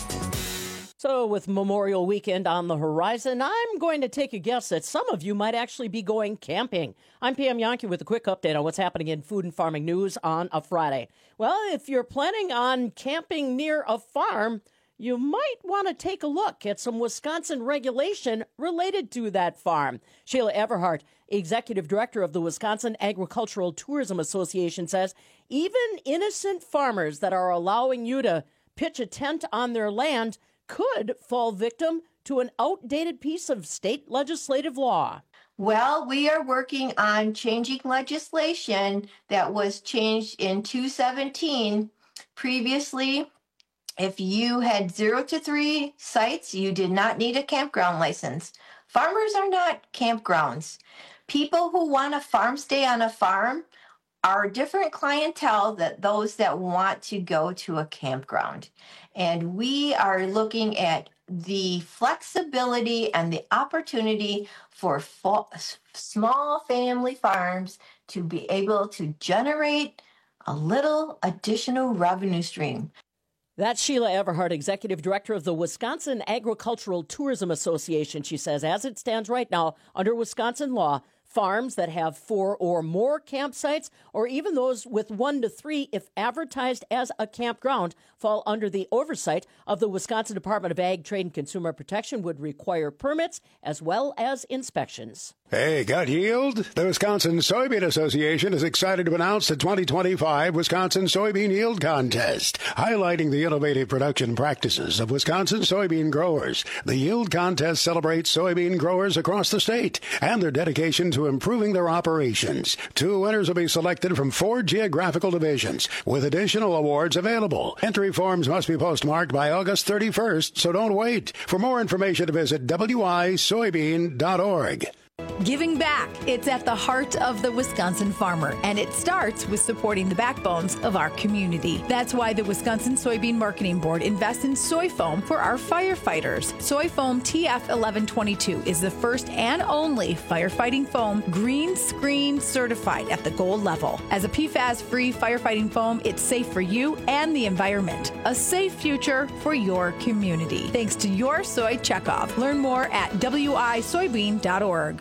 So with Memorial Weekend on the horizon, I'm going to take a guess that some of you might actually be going camping. I'm Pam Yankee with a quick update on what's happening in food and farming news on a Friday. Well, if you're planning on camping near a farm, you might want to take a look at some Wisconsin regulation related to that farm. Sheila Everhart, Executive Director of the Wisconsin Agricultural Tourism Association, says even innocent farmers that are allowing you to pitch a tent on their land could fall victim to an outdated piece of state legislative law.
Well, we are working on changing legislation that was changed in two seventeen. Previously, if you had zero to three sites, you did not need a campground license. Farmers are not campgrounds. People who want to farm stay on a farm are different clientele than those that want to go to a campground. And we are looking at the flexibility and the opportunity for fo- small family farms to be able to generate a little additional revenue stream.
That's Sheila Everhart, Executive Director of the Wisconsin Agricultural Tourism Association. She says, as it stands right now, under Wisconsin law, farms that have four or more campsites, or even those with one to three, if advertised as a campground, fall under the oversight of the Wisconsin Department of Ag, Trade, and Consumer Protection, would require permits as well as inspections.
Hey, got yield? The Wisconsin Soybean Association is excited to announce the twenty twenty-five Wisconsin Soybean Yield Contest, highlighting the innovative production practices of Wisconsin soybean growers. The Yield Contest celebrates soybean growers across the state and their dedication to improving their operations. Two winners will be selected from four geographical divisions, with additional awards available. Entry forms must be postmarked by August thirty-first, so don't wait. For more information, visit w i soybean dot org.
Giving back. It's at the heart of the Wisconsin farmer, and it starts with supporting the backbones of our community. That's why the Wisconsin Soybean Marketing Board invests in soy foam for our firefighters. Soy foam T F eleven twenty-two is the first and only firefighting foam green screen certified at the gold level. As a P FAS-free firefighting foam, it's safe for you and the environment. A safe future for your community. Thanks to your soy checkoff. Learn more at w i soybean dot org.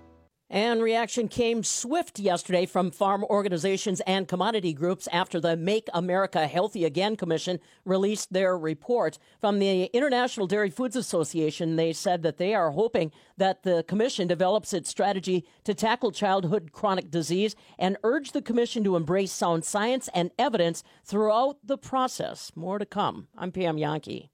And reaction came swift yesterday from farm organizations and commodity groups after the Make America Healthy Again Commission released their report. From the International Dairy Foods Association, they said that they are hoping that the commission develops its strategy to tackle childhood chronic disease and urge the commission to embrace sound science and evidence throughout the process. More to come. I'm Pam Yankee.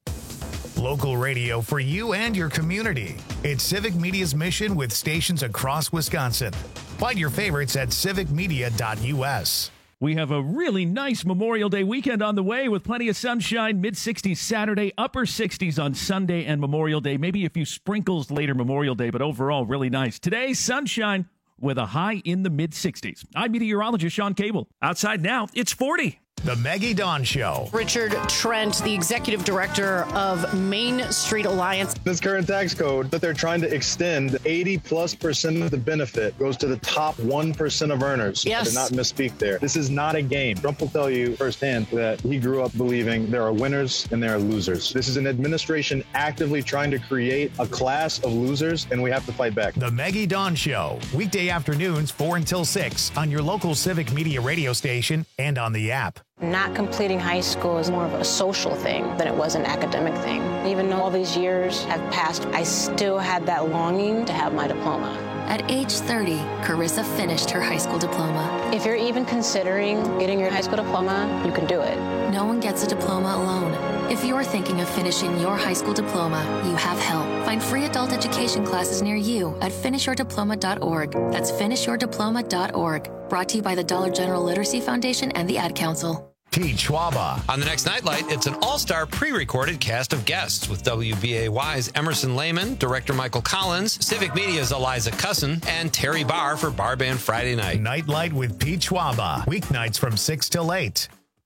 Local radio for you and your community. It's Civic Media's mission with stations across Wisconsin. Find your favorites at civic media dot u s.
We have a really nice Memorial Day weekend on the way with plenty of sunshine, mid sixties Saturday, upper sixties on Sunday and Memorial Day. Maybe a few sprinkles later Memorial Day, but overall really nice. Today, sunshine with a high in the mid sixties. I'm meteorologist Sean Cable. Outside now, it's forty.
The Maggie Dawn Show.
Richard Trent, the executive director of Main Street Alliance.
This current tax code that they're trying to extend, eighty plus percent of the benefit goes to the top one percent of earners.
Yes.
I did not misspeak there. This is not a game. Trump will tell you firsthand that he grew up believing there are winners and there are losers. This is an administration actively trying to create a class of losers, and we have to fight back.
The Maggie Dawn Show. Weekday afternoons, four until six on your local Civic Media radio station and on the app.
Not completing high school is more of a social thing than it was an academic thing. Even though all these years have passed, I still had that longing to have my diploma.
At age thirty, Carissa finished her high school diploma.
If you're even considering getting your high school diploma, you can do it.
No one gets a diploma alone. If you're thinking of finishing your high school diploma, you have help. Find free adult education classes near you at finish your diploma dot org. That's finish your diploma dot org. Brought to you by the Dollar General Literacy Foundation and the Ad Council.
Pete Schwaba.
On the next Nightlight, it's an all-star pre-recorded cast of guests with W B A Y's Emerson Lehman, director Michael Collins, Civic Media's Eliza Cussin, and Terry Barr for Bar Band Friday Night.
Nightlight with Pete Schwaba. Weeknights from six till eight.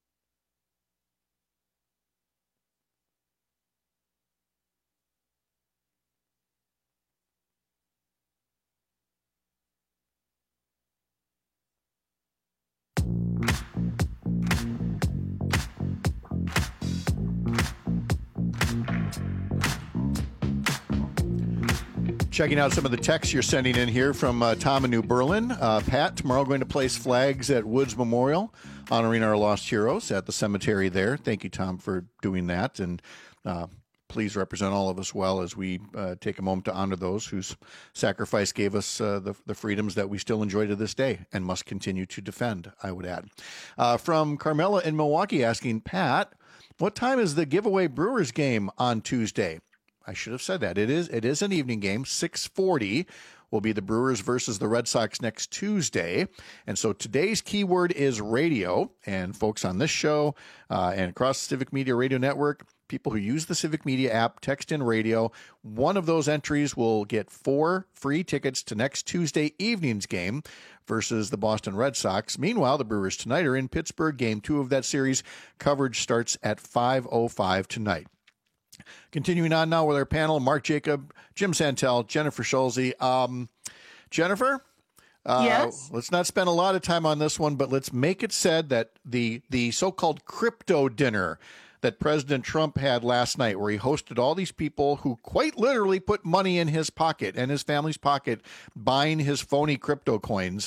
Checking out some of the texts you're sending in here from uh, Tom in New Berlin. Uh, Pat, tomorrow going to place flags at Woods Memorial, honoring our lost heroes at the cemetery there. Thank you, Tom, for doing that. And uh, please represent all of us well as we uh, take a moment to honor those whose sacrifice gave us uh, the, the freedoms that we still enjoy to this day and must continue to defend, I would add. Uh, from Carmela in Milwaukee asking, Pat, what time is the giveaway Brewers game on Tuesday? I should have said that. It is it is an evening game. six forty will be the Brewers versus the Red Sox next Tuesday. And so today's keyword is radio. And folks on this show uh, and across the Civic Media Radio Network, people who use the Civic Media app, text in radio. One of those entries will get four free tickets to next Tuesday evening's game versus the Boston Red Sox. Meanwhile, the Brewers tonight are in Pittsburgh. Game two of that series. Coverage starts at five oh five tonight. Continuing on now with our panel, Mark Jacob, Jim Santel, Jennifer Schulze. Um, Jennifer, uh,
yes.
Let's not spend a lot of time on this one, but let's make it said that the the so-called crypto dinner that President Trump had last night, where he hosted all these people who quite literally put money in his pocket and his family's pocket, buying his phony crypto coins.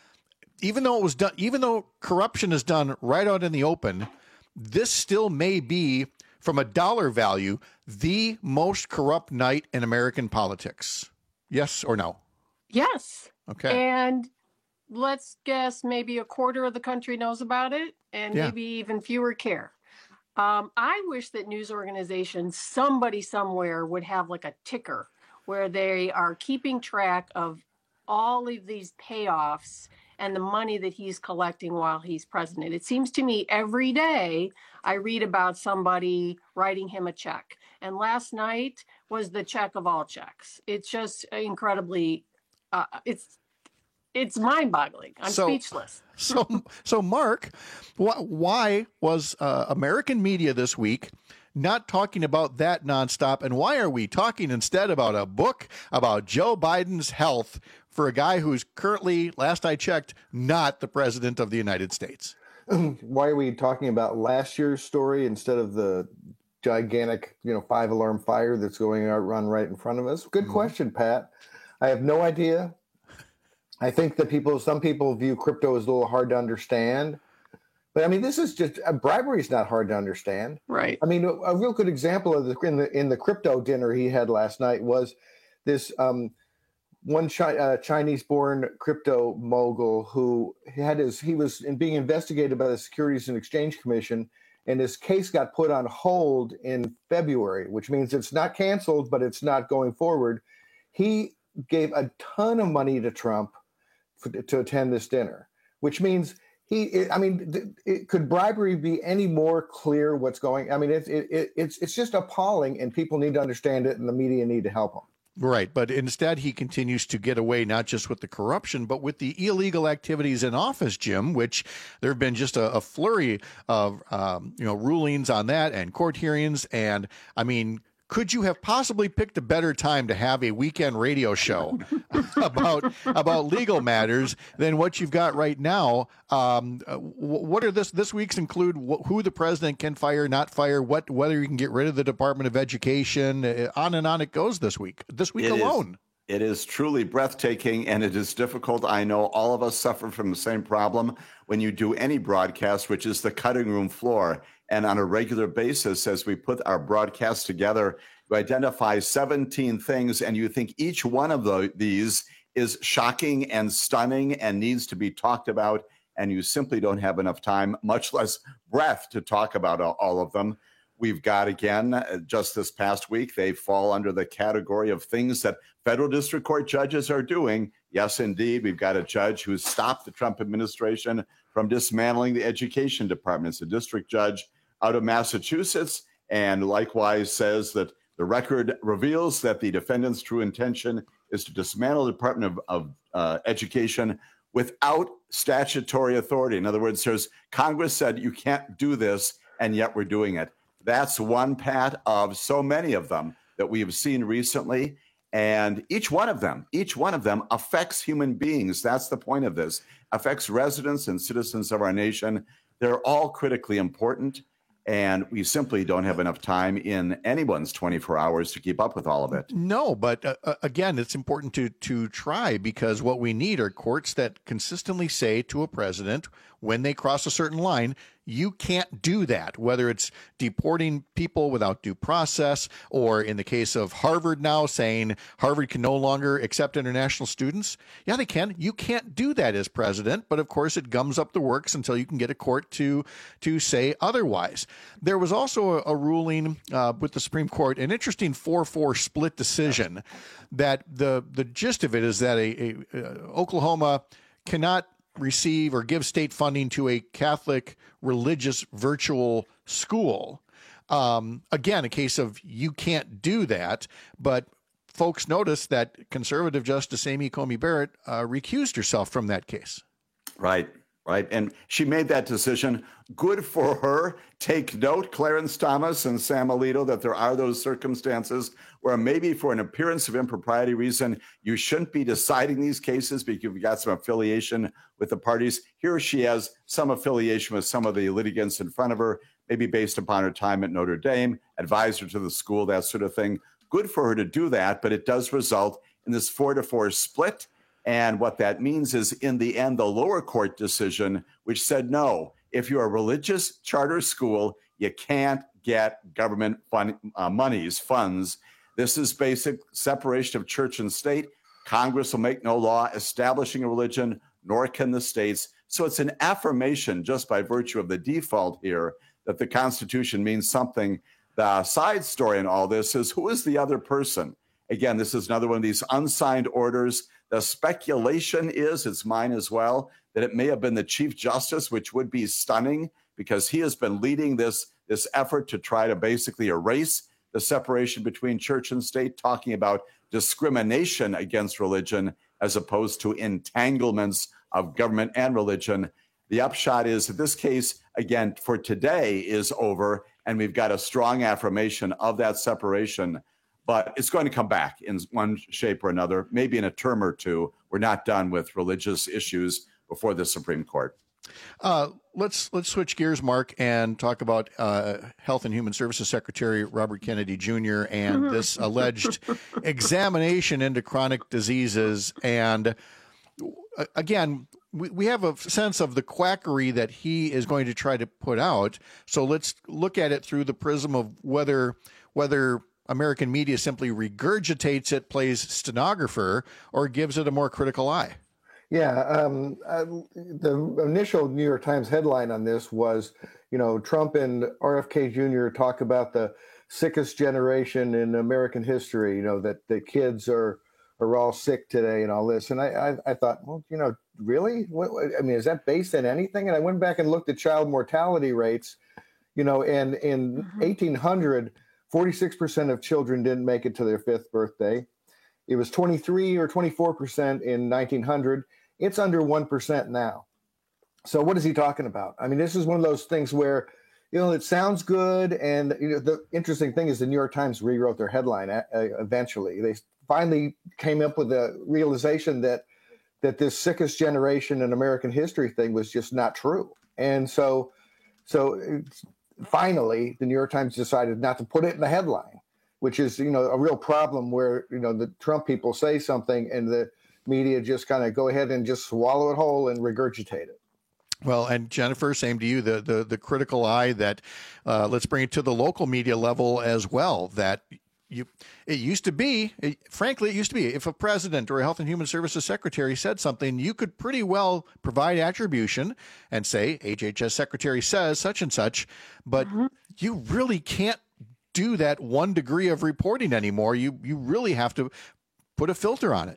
Even though it was done, even though corruption is done right out in the open, this still may be, from a dollar value, the most corrupt night in American politics. Yes or no?
Yes.
Okay.
And let's guess maybe a quarter of the country knows about it, and
Yeah.
maybe even fewer care. Um, I wish that news organizations, somebody somewhere would have like a ticker where they are keeping track of all of these payoffs and the money that he's collecting while he's president. It seems to me every day I read about somebody writing him a check. And last night was the check of all checks. It's just incredibly, uh, it's it's mind-boggling. I'm
So-
speechless.
So, so Mark, wh- why was uh, American media this week not talking about that nonstop? And why are we talking instead about a book about Joe Biden's health for a guy who's currently, last I checked, not the president of the United States?
Why are we talking about last year's story instead of the gigantic, you know, five alarm fire that's going on right in front of us? Good
Mm-hmm.
question, Pat. I have no idea. I think that people, some people view crypto as a little hard to understand. But I mean, this is just uh, bribery is not hard to understand,
right?
I mean, a, a real good example of the in the in the crypto dinner he had last night was this um, one chi- uh, Chinese-born crypto mogul who had his he was in being investigated by the Securities and Exchange Commission, and his case got put on hold in February, which means it's not canceled, but it's not going forward. He gave a ton of money to Trump for, to attend this dinner, which means. He, I mean, it, it, could bribery be any more clear what's going? I mean, it's it, it, it's it's just appalling, and people need to understand it, and the media need to help them.
Right, but instead he continues to get away not just with the corruption, but with the illegal activities in office, Jim, which there have been just a, a flurry of um, you know rulings on that and court hearings. And I mean, could you have possibly picked a better time to have a weekend radio show about about legal matters than what you've got right now? Um, what are this this week's include wh- who the president can fire, not fire, what whether you can get rid of the Department of Education, uh, on and on it goes this week. This week
It is-
alone.
It is truly breathtaking, and it is difficult. I know all of us suffer from the same problem when you do any broadcast, which is the cutting room floor. And on a regular basis, as we put our broadcast together, you identify seventeen things, and you think each one of the, these is shocking and stunning and needs to be talked about, and you simply don't have enough time, much less breath, to talk about all, all of them. We've got, again, just this past week, they fall under the category of things that federal district court judges are doing. Yes, indeed, we've got a judge who stopped the Trump administration from dismantling the education department. It's a district judge out of Massachusetts, and likewise says that the record reveals that the defendant's true intention is to dismantle the Department of, of uh, Education without statutory authority. In other words, there's Congress said you can't do this, and yet we're doing it. That's one pat of so many of them that we have seen recently. And each one of them, each one of them affects human beings. That's the point of this. Affects residents and citizens of our nation. They're all critically important. And we simply don't have enough time in anyone's twenty-four hours to keep up with all of it.
No, but uh, again, it's important to to try, because what we need are courts that consistently say to a president when they cross a certain line, you can't do that, whether it's deporting people without due process, or in the case of Harvard now saying Harvard can no longer accept international students. Yeah, they can. You can't do that as president, but of course it gums up the works until you can get a court to to say otherwise. There was also a, a ruling uh, with the Supreme Court, an interesting four four split decision, that the the gist of it is that a, a, a Oklahoma cannot receive or give state funding to a Catholic religious virtual school. Um, again, a case of you can't do that, but folks noticed that conservative Justice Amy Coney Barrett uh, recused herself from that case.
Right, right. And she made that decision. Good for her. Take note, Clarence Thomas and Sam Alito, that there are those circumstances where maybe for an appearance of impropriety reason, you shouldn't be deciding these cases because you've got some affiliation with the parties. Here she has some affiliation with some of the litigants in front of her, maybe based upon her time at Notre Dame, advisor to the school, that sort of thing. Good for her to do that, but it does result in this four to four split. And what that means is, in the end, the lower court decision, which said, no, if you're a religious charter school, you can't get government fund, uh, monies, funds. This is basic separation of church and state. Congress will make no law establishing a religion, nor can the states. So it's an affirmation, just by virtue of the default here, that the Constitution means something. The side story in all this is, who is the other person? Again, this is another one of these unsigned orders. The speculation is, it's mine as well, that it may have been the Chief Justice, which would be stunning because he has been leading this, this effort to try to basically erase the separation between church and state, talking about discrimination against religion as opposed to entanglements of government and religion. The upshot is that this case, again, for today is over, and we've got a strong affirmation of that separation. But it's going to come back in one shape or another, maybe in a term or two. We're not done with religious issues before the Supreme Court.
Uh, let's let's switch gears, Mark, and talk about uh, Health and Human Services Secretary Robert Kennedy Junior and this alleged examination into chronic diseases. And uh, again, we, we have a sense of the quackery that he is going to try to put out. So let's look at it through the prism of whether whether American media simply regurgitates it, plays stenographer, or gives it a more critical eye.
Yeah, um, uh, the initial New York Times headline on this was, you know, Trump and R F K Junior talk about the sickest generation in American history, you know, that the kids are are all sick today and all this. And I, I, I thought, well, you know, really? What, I mean, is that based on anything? And I went back and looked at child mortality rates, you know, and in mm-hmm. eighteen hundred, forty-six percent of children didn't make it to their fifth birthday. it was twenty-three or twenty-four percent in nineteen hundred. It's under one percent now. So what is he talking about? I mean, this is one of those things where, you know, it sounds good. And you know, the interesting thing is the New York Times rewrote their headline uh, eventually. They finally came up with the realization that that this sickest generation in American history thing was just not true. And so, so it's, finally, the New York Times decided not to put it in the headline, which is, you know, a real problem where, you know, the Trump people say something and the media just kind of go ahead and just swallow it whole and regurgitate it.
Well, and Jennifer, same to you, the the, the critical eye that, uh, let's bring it to the local media level as well, that you, it used to be, it, frankly, it used to be, if a president or a Health and Human Services secretary said something, you could pretty well provide attribution and say, H H S secretary says such and such, but mm-hmm. you really can't do that one degree of reporting anymore. You you really have to put a filter on it.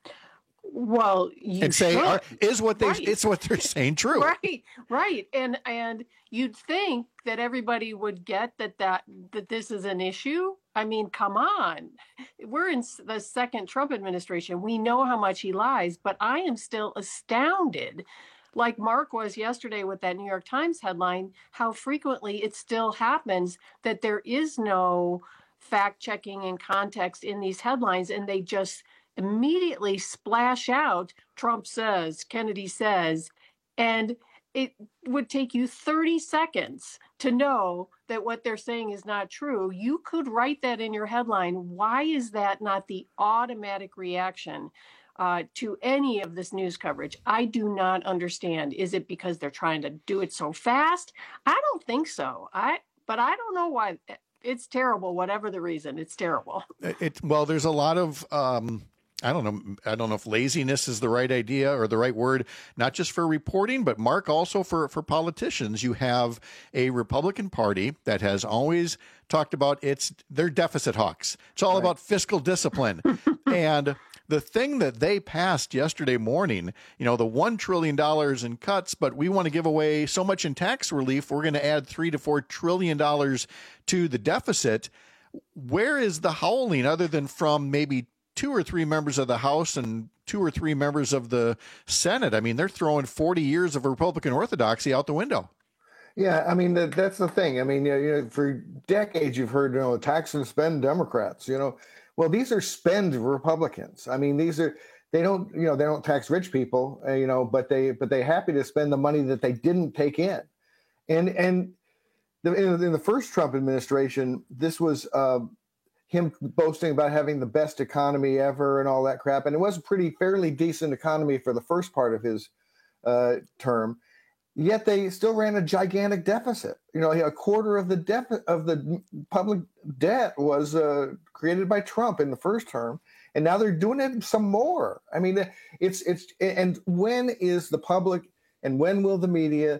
Well, you
and say, are, is what they
right.
it's what they're saying true?
Right, right, and and you'd think that everybody would get that that that this is an issue. I mean, come on, we're in the second Trump administration. We know how much he lies, but I am still astounded, like Mark was yesterday with that New York Times headline, how frequently it still happens that there is no fact checking and context in these headlines, and they just immediately splash out Trump says, Kennedy says, and it would take you thirty seconds to know that what they're saying is not true. You could write that in your headline. Why is that not the automatic reaction uh, to any of this news coverage? I do not understand. Is it because they're trying to do it so fast? I don't think so. I, but I don't know why. It's terrible. Whatever the reason, it's terrible.
It, well, there's a lot of, um, I don't know. I don't know if laziness is the right idea or the right word, not just for reporting, but Mark, also for, for politicians. You have a Republican Party that has always talked about it's their deficit hawks. It's all right. about fiscal discipline. And the thing that they passed yesterday morning, you know, the one trillion dollars in cuts, but we want to give away so much in tax relief, we're going to add three to four trillion dollars to the deficit. Where is the howling other than from maybe two or three members of the House and two or three members of the Senate? I mean, they're throwing forty years of Republican orthodoxy out the window.
Yeah, I mean, that, that's the thing. I mean, you know, for decades, you've heard, you know, tax and spend Democrats, you know. Well, these are spend Republicans. I mean, these are, they don't, you know, they don't tax rich people, uh, you know, but they, but they're happy to spend the money that they didn't take in. And, and the, in, in the first Trump administration, this was, uh, him boasting about having the best economy ever and all that crap. And it was a pretty fairly decent economy for the first part of his uh, term. Yet they still ran a gigantic deficit. You know, a quarter of the def- of the public debt was uh, created by Trump in the first term, and now they're doing it some more. I mean, it's it's and when is the public and when will the media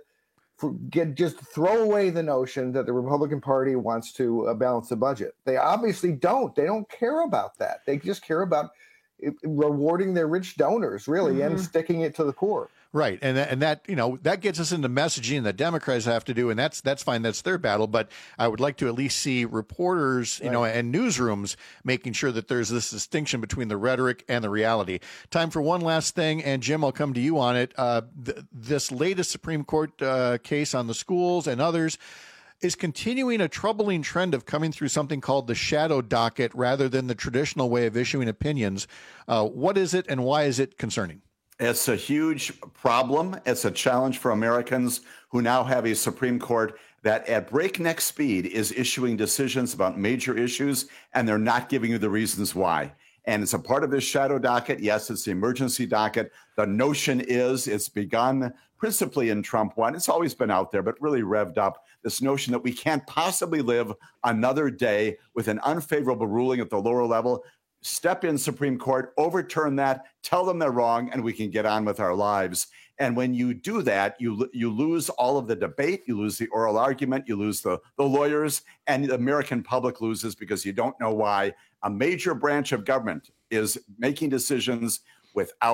get just throw away the notion that the Republican Party wants to uh, balance the budget? They obviously don't. They don't care about that. They just care about rewarding their rich donors, really, mm-hmm. and sticking it to the poor.
Right. And that, and that, you know, that gets us into messaging that Democrats have to do. And that's, that's fine. That's their battle. But I would like to at least see reporters, you right. know, and newsrooms making sure that there's this distinction between the rhetoric and the reality. Time for one last thing. And Jim, I'll come to you on it. Uh, th- this latest Supreme Court uh, case on the schools and others is continuing a troubling trend of coming through something called the shadow docket rather than the traditional way of issuing opinions. Uh, what is it and why is it concerning?
It's a huge problem. It's a challenge for Americans who now have a Supreme Court that at breakneck speed is issuing decisions about major issues, and they're not giving you the reasons why. And it's a part of this shadow docket. Yes, it's the emergency docket. The notion is it's begun principally in Trump one. It's always been out there, but really revved up. This notion that we can't possibly live another day with an unfavorable ruling at the lower level. Step in, Supreme Court, overturn that, tell them they're wrong, and we can get on with our lives. And when you do that, you you lose all of the debate, you lose the oral argument, you lose the, the lawyers, and the American public loses because you don't know why a major branch of government is making decisions without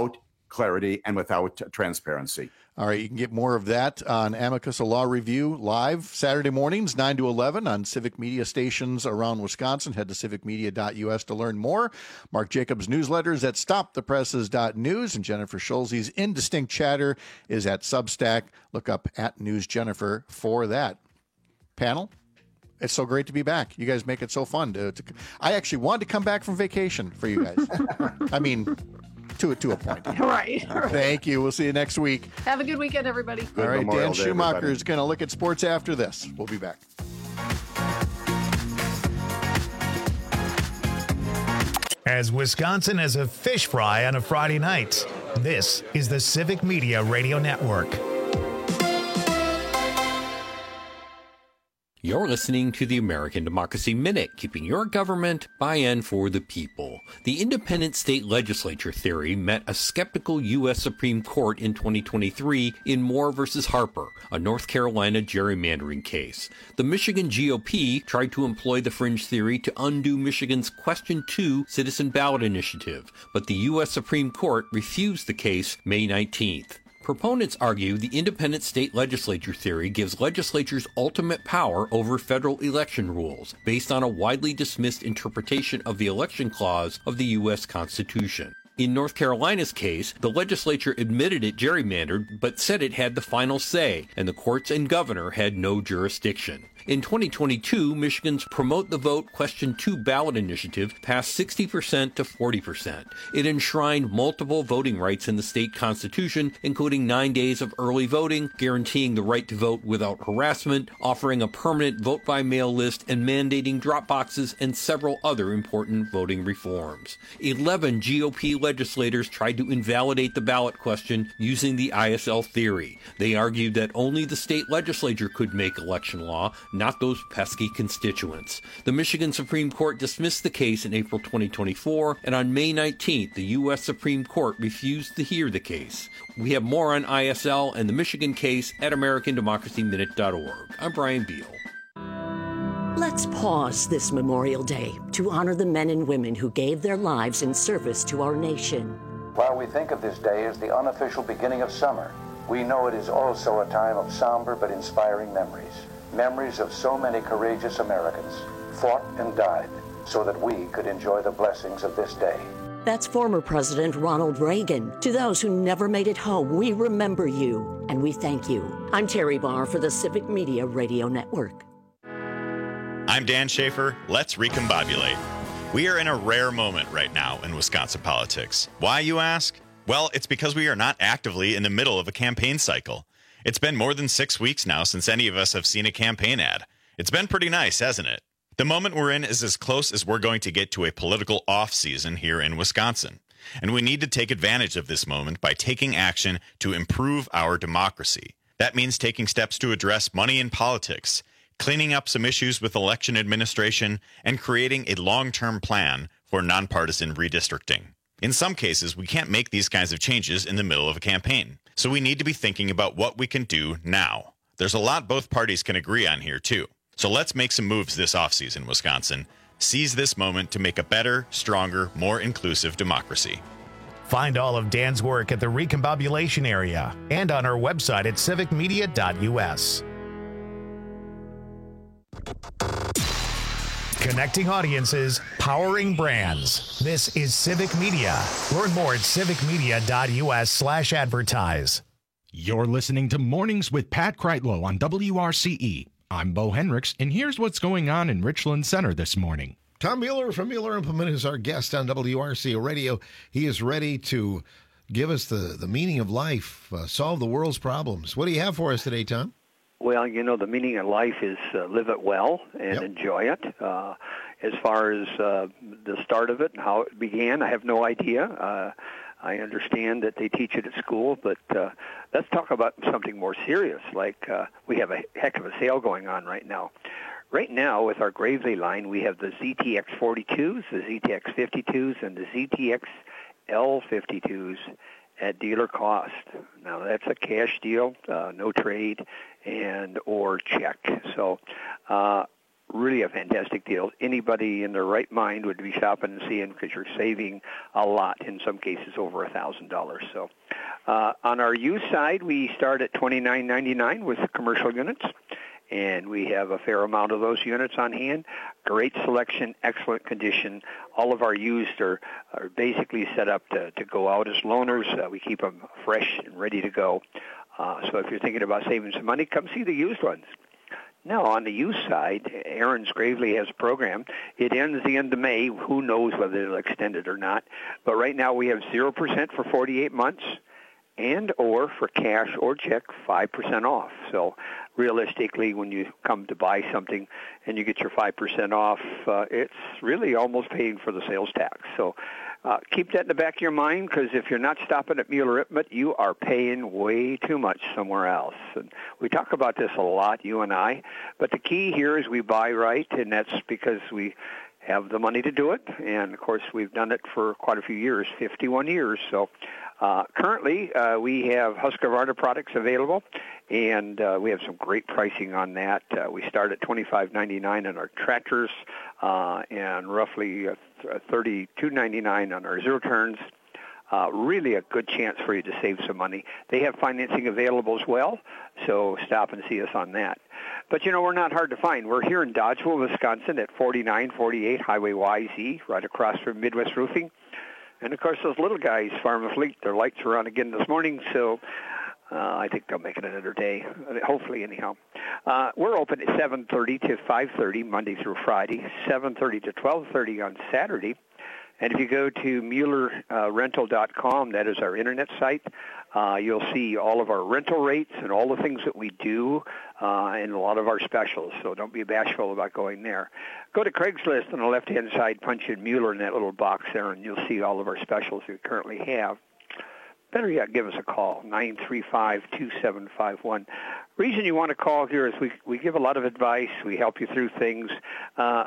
clarity and without transparency.
All right, you can get more of that on Amicus, a Law Review, live Saturday mornings, nine to eleven on civic media stations around Wisconsin. Head to civic media dot u s to learn more. Mark Jacobs' newsletters at stop the presses dot news, and Jennifer Schulze's Indistinct Chatter is at Substack. Look up at News Jennifer for that. Panel, it's so great to be back. You guys make it so fun. To, to I actually wanted to come back from vacation for you guys. I mean... To, to a point.
Right, right.
Thank you. We'll see you next week.
Have a good weekend, everybody.
Good All right, Memorial Dan Day, Schumacher everybody. Is going to look at sports after this. We'll be back.
As Wisconsin as a fish fry on a Friday night, this is the Civic Media Radio Network.
You're listening to the American Democracy Minute, keeping your government by and for the people. The independent state legislature theory met a skeptical U S Supreme Court in twenty twenty-three in Moore versus Harper, a North Carolina gerrymandering case. The Michigan G O P tried to employ the fringe theory to undo Michigan's Question two citizen ballot initiative, but the U S Supreme Court refused the case May nineteenth. Proponents argue the independent state legislature theory gives legislatures ultimate power over federal election rules, based on a widely dismissed interpretation of the election clause of the U S Constitution. In North Carolina's case, the legislature admitted it gerrymandered, but said it had the final say, and the courts and governor had no jurisdiction. In twenty twenty-two, Michigan's Promote the Vote Question two ballot initiative passed sixty percent to forty percent. It enshrined multiple voting rights in the state constitution, including nine days of early voting, guaranteeing the right to vote without harassment, offering a permanent vote-by-mail list, and mandating drop boxes and several other important voting reforms. Eleven G O P legislators tried to invalidate the ballot question using the I S L theory. They argued that only the state legislature could make election law, not those pesky constituents. The Michigan Supreme Court dismissed the case in April twenty twenty-four, and on May nineteenth, the U S Supreme Court refused to hear the case. We have more on I S L and the Michigan case at american democracy minute dot org. I'm Brian Beal.
Let's pause this Memorial Day to honor the men and women who gave their lives in service to our nation.
While we think of this day as the unofficial beginning of summer, we know it is also a time of somber but inspiring memories. Memories of so many courageous Americans fought and died so that we could enjoy the blessings of this day.
That's former President Ronald Reagan. To those who never made it home, we remember you and we thank you. I'm Terry Barr for the Civic Media Radio Network.
I'm Dan Schaefer. Let's recombobulate. We are in a rare moment right now in Wisconsin politics. Why, you ask? Well, it's because we are not actively in the middle of a campaign cycle. It's been more than six weeks now since any of us have seen a campaign ad. It's been pretty nice, hasn't it? The moment we're in is as close as we're going to get to a political off-season here in Wisconsin. And we need to take advantage of this moment by taking action to improve our democracy. That means taking steps to address money in politics, cleaning up some issues with election administration, and creating a long-term plan for nonpartisan redistricting. In some cases, we can't make these kinds of changes in the middle of a campaign. So we need to be thinking about what we can do now. There's a lot both parties can agree on here, too. So let's make some moves this offseason, Wisconsin. Seize this moment to make a better, stronger, more inclusive democracy.
Find all of Dan's work at the Recombobulation Area and on our website at civic media dot u s. Connecting audiences, powering brands. This is Civic Media. Learn more at civic media dot u s slash advertise.
You're listening to Mornings with Pat Kreitlow on W R C E. I'm Bo Hendricks, and here's what's going on in Richland Center this morning.
Tom Mueller from Mueller Implement is our guest on W R C E Radio. He is ready to give us the, the meaning of life, uh, solve the world's problems. What do you have for us today, Tom?
Well, you know, the meaning of life is uh, live it well and yep. enjoy it. Uh, as far as uh, the start of it and how it began, I have no idea. Uh, I understand that they teach it at school, but uh, let's talk about something more serious, like uh, we have a heck of a sale going on right now. Right now, with our Gravely line, we have the Z T X forty-twos, the Z T X fifty-twos, and the Z T X L fifty-twos at dealer cost. Now, that's a cash deal, uh, no trade, and or check. So uh, really a fantastic deal. Anybody in their right mind would be shopping and seeing because you're saving a lot, in some cases over a thousand dollars. So uh, on our used side, we start at twenty-nine ninety-nine with commercial units, and we have a fair amount of those units on hand. Great selection, excellent condition. All of our used are, are basically set up to, to go out as loaners. Uh, we keep them fresh and ready to go. Uh, so if you're thinking about saving some money, come see the used ones. Now, on the used side, Aaron's Gravely has a program. It ends the end of May. Who knows whether it'll extend it or not. But right now we have zero percent for forty-eight months, and or for cash or check, five percent off. So realistically, when you come to buy something and you get your five percent off, uh, it's really almost paying for the sales tax. So uh, keep that in the back of your mind, because if you're not stopping at Mueller Ipmet, you are paying way too much somewhere else. And we talk about this a lot, you and I, but the key here is we buy right, and that's because we have the money to do it. And, of course, we've done it for quite a few years, fifty-one years. So uh, currently uh, we have Husqvarna products available, and uh, we have some great pricing on that. Uh, we start at twenty-five ninety-nine on our tractors uh, and roughly uh, thirty-two ninety-nine on our zero turns. Uh, really a good chance for you to save some money. They have financing available as well, so stop and see us on that. But, you know, we're not hard to find. We're here in Dodgeville, Wisconsin at forty-nine forty-eight Highway Y Z, right across from Midwest Roofing. And, of course, those little guys, Farm Fleet, their lights are on again this morning, so uh, I think they'll make it another day, hopefully anyhow. Uh, we're open at seven thirty to five thirty Monday through Friday, seven thirty to twelve thirty on Saturday. And if you go to Mueller Rental dot com, that is our internet site, uh, you'll see all of our rental rates and all the things that we do uh, and a lot of our specials. So don't be bashful about going there. Go to Craigslist on the left-hand side, punch in Mueller in that little box there, and you'll see all of our specials we currently have. Better yet, give us a call, nine three five, two seven five one. Reason you want to call here is we we give a lot of advice. We help you through things. Uh,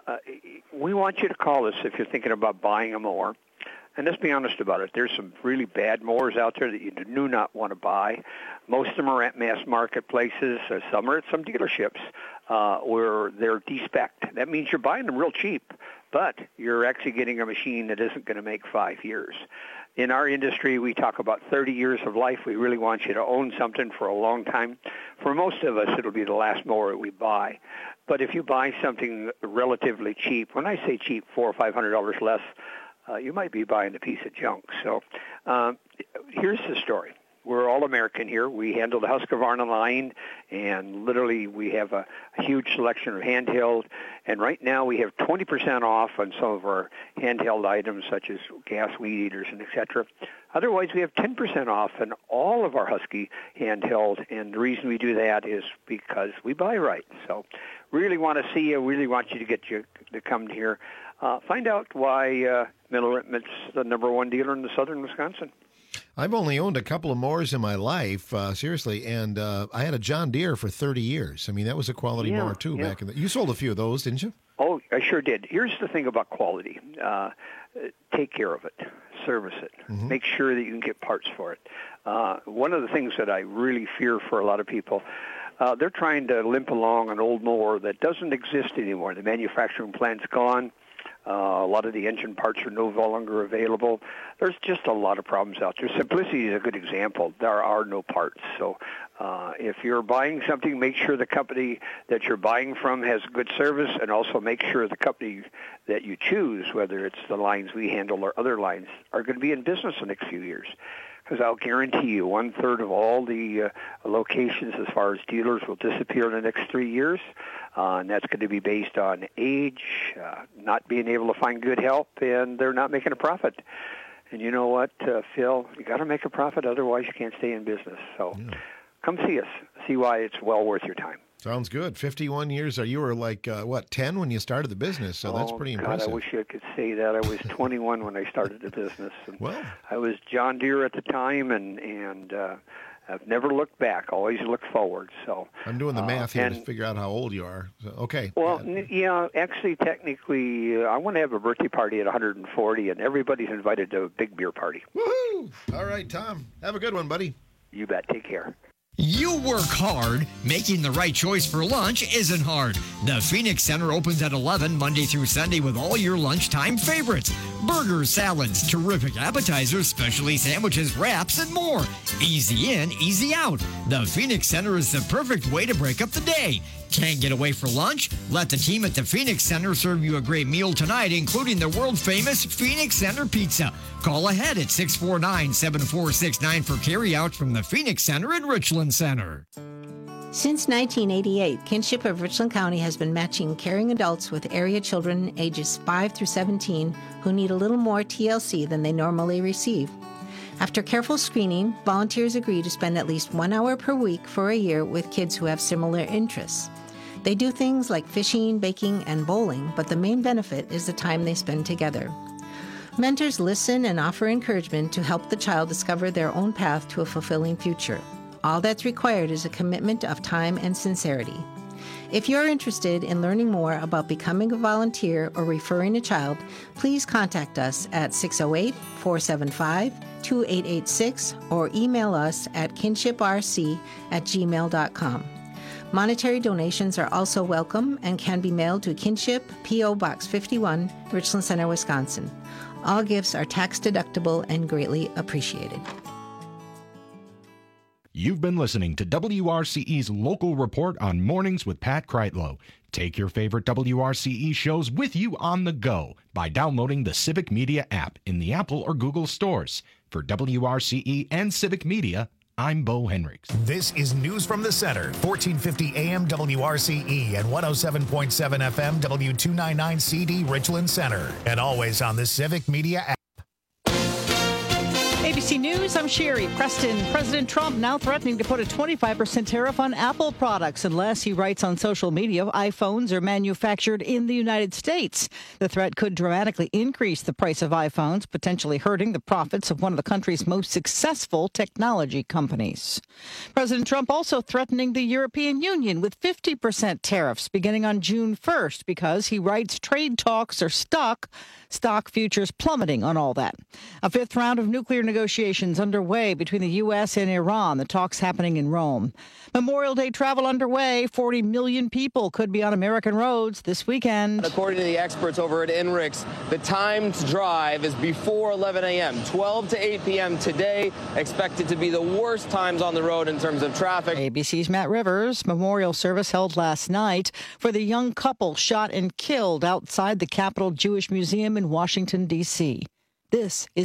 we want you to call us if you're thinking about buying a mower. And let's be honest about it. There's some really bad mowers out there that you do not want to buy. Most of them are at mass marketplaces. Some are at some dealerships uh, where they're de-spec'd. That means you're buying them real cheap, but you're actually getting a machine that isn't going to make five years. In our industry, we talk about thirty years of life. We really want you to own something for a long time. For most of us, it'll be the last mower we buy. But if you buy something relatively cheap, when I say cheap, four or five hundred dollars less, uh, you might be buying a piece of junk. So uh, here's the story. We're all American here. We handle the Husqvarna line, and literally we have a, a huge selection of handheld. And right now we have twenty percent off on some of our handheld items, such as gas weed eaters and et cetera. Otherwise, we have ten percent off on all of our Husky handheld, and the reason we do that is because we buy right. So really want to see you, really want you to get you to come here. Uh, find out why uh, Mueller Ipmet's the number one dealer in the southern Wisconsin.
I've only owned a couple of mowers in my life, uh, seriously, and uh, I had a John Deere for thirty years. I mean, that was a quality
yeah,
mower, too,
yeah.
back in the... You sold a few of those, didn't you?
Oh, I sure did. Here's the thing about quality. Uh, take care of it. Service it. Mm-hmm. Make sure that you can get parts for it. Uh, one of the things that I really fear for a lot of people, uh, they're trying to limp along an old mower that doesn't exist anymore. The manufacturing plant's gone. Uh, a lot of the engine parts are no longer available. There's just a lot of problems out there. Simplicity is a good example. There are no parts. So uh, if you're buying something, make sure the company that you're buying from has good service, and also make sure the company that you choose, whether it's the lines we handle or other lines, are going to be in business the next few years. Because I'll guarantee you one-third of all the uh, locations as far as dealers will disappear in the next three years, uh, and that's going to be based on age, uh, not being able to find good help, and they're not making a profit. And you know what, uh, Phil? You got to make a profit, otherwise you can't stay in business. So yeah. Come see us. See why it's well worth your time.
Sounds good. fifty-one years. You were like, uh, what, ten when you started the business, so
oh,
that's pretty
God,
impressive.
I wish I could say that. I was twenty-one when I started the business. And
well,
I was John Deere at the time, and, and uh, I've never looked back, always looked forward. So
I'm doing the math
uh,
here
and,
to figure out how old you are. So, okay.
Well,
yeah.
yeah, actually, technically, uh, I want to have a birthday party at one hundred forty, and everybody's invited to a big beer party.
Woohoo! All right, Tom. Have a good one, buddy.
You bet. Take care.
You work hard. Making the right choice for lunch isn't hard. The Phoenix Center opens at eleven Monday through Sunday with all your lunchtime favorites. Burgers, salads, terrific appetizers, specialty sandwiches, wraps, and more. Easy in, easy out. The Phoenix Center is the perfect way to break up the day. Can't get away for lunch? Let the team at the Phoenix Center serve you a great meal tonight, including the world-famous Phoenix Center Pizza. Call ahead at six four nine, seven four six nine for carryout from the Phoenix Center in Richland Center.
Since nineteen eighty-eight, Kinship of Richland County has been matching caring adults with area children ages five through seventeen who need a little more T L C than they normally receive. After careful screening, volunteers agree to spend at least one hour per week for a year with kids who have similar interests. They do things like fishing, baking, and bowling, but the main benefit is the time they spend together. Mentors listen and offer encouragement to help the child discover their own path to a fulfilling future. All that's required is a commitment of time and sincerity. If you're interested in learning more about becoming a volunteer or referring a child, please contact us at six oh eight, four seven five, two eight eight six or email us at kinshiprc at gmail dot com. Monetary donations are also welcome and can be mailed to Kinship, P O. Box fifty-one, Richland Center, Wisconsin. All gifts are tax deductible and greatly appreciated.
You've been listening to W R C E's local report on Mornings with Pat Kreitlow. Take your favorite W R C E shows with you on the go by downloading the Civic Media app in the Apple or Google stores. For W R C E and Civic Media, I'm Bo Henricks.
This is News from the Center, fourteen fifty A M W R C E and one oh seven point seven F M W two ninety-nine C D Richland Center, and always on the Civic Media app.
A B C News, I'm Sherry Preston. President Trump now threatening to put a twenty-five percent tariff on Apple products unless, he writes on social media, iPhones are manufactured in the United States. The threat could dramatically increase the price of iPhones, potentially hurting the profits of one of the country's most successful technology companies. President Trump also threatening the European Union with fifty percent tariffs beginning on June first because, he writes, trade talks are stuck, stock futures plummeting on all that. A fifth round of nuclear negotiations underway between the U S and Iran, the talks happening in Rome. Memorial Day travel underway. forty million people could be on American roads this weekend.
According to the experts over at INRIX, the time to drive is before eleven a m twelve to eight p m today, expected to be the worst times on the road in terms of traffic.
A B C's Matt Rivers. Memorial service held last night for the young couple shot and killed outside the Capitol Jewish Museum in Washington, D C This is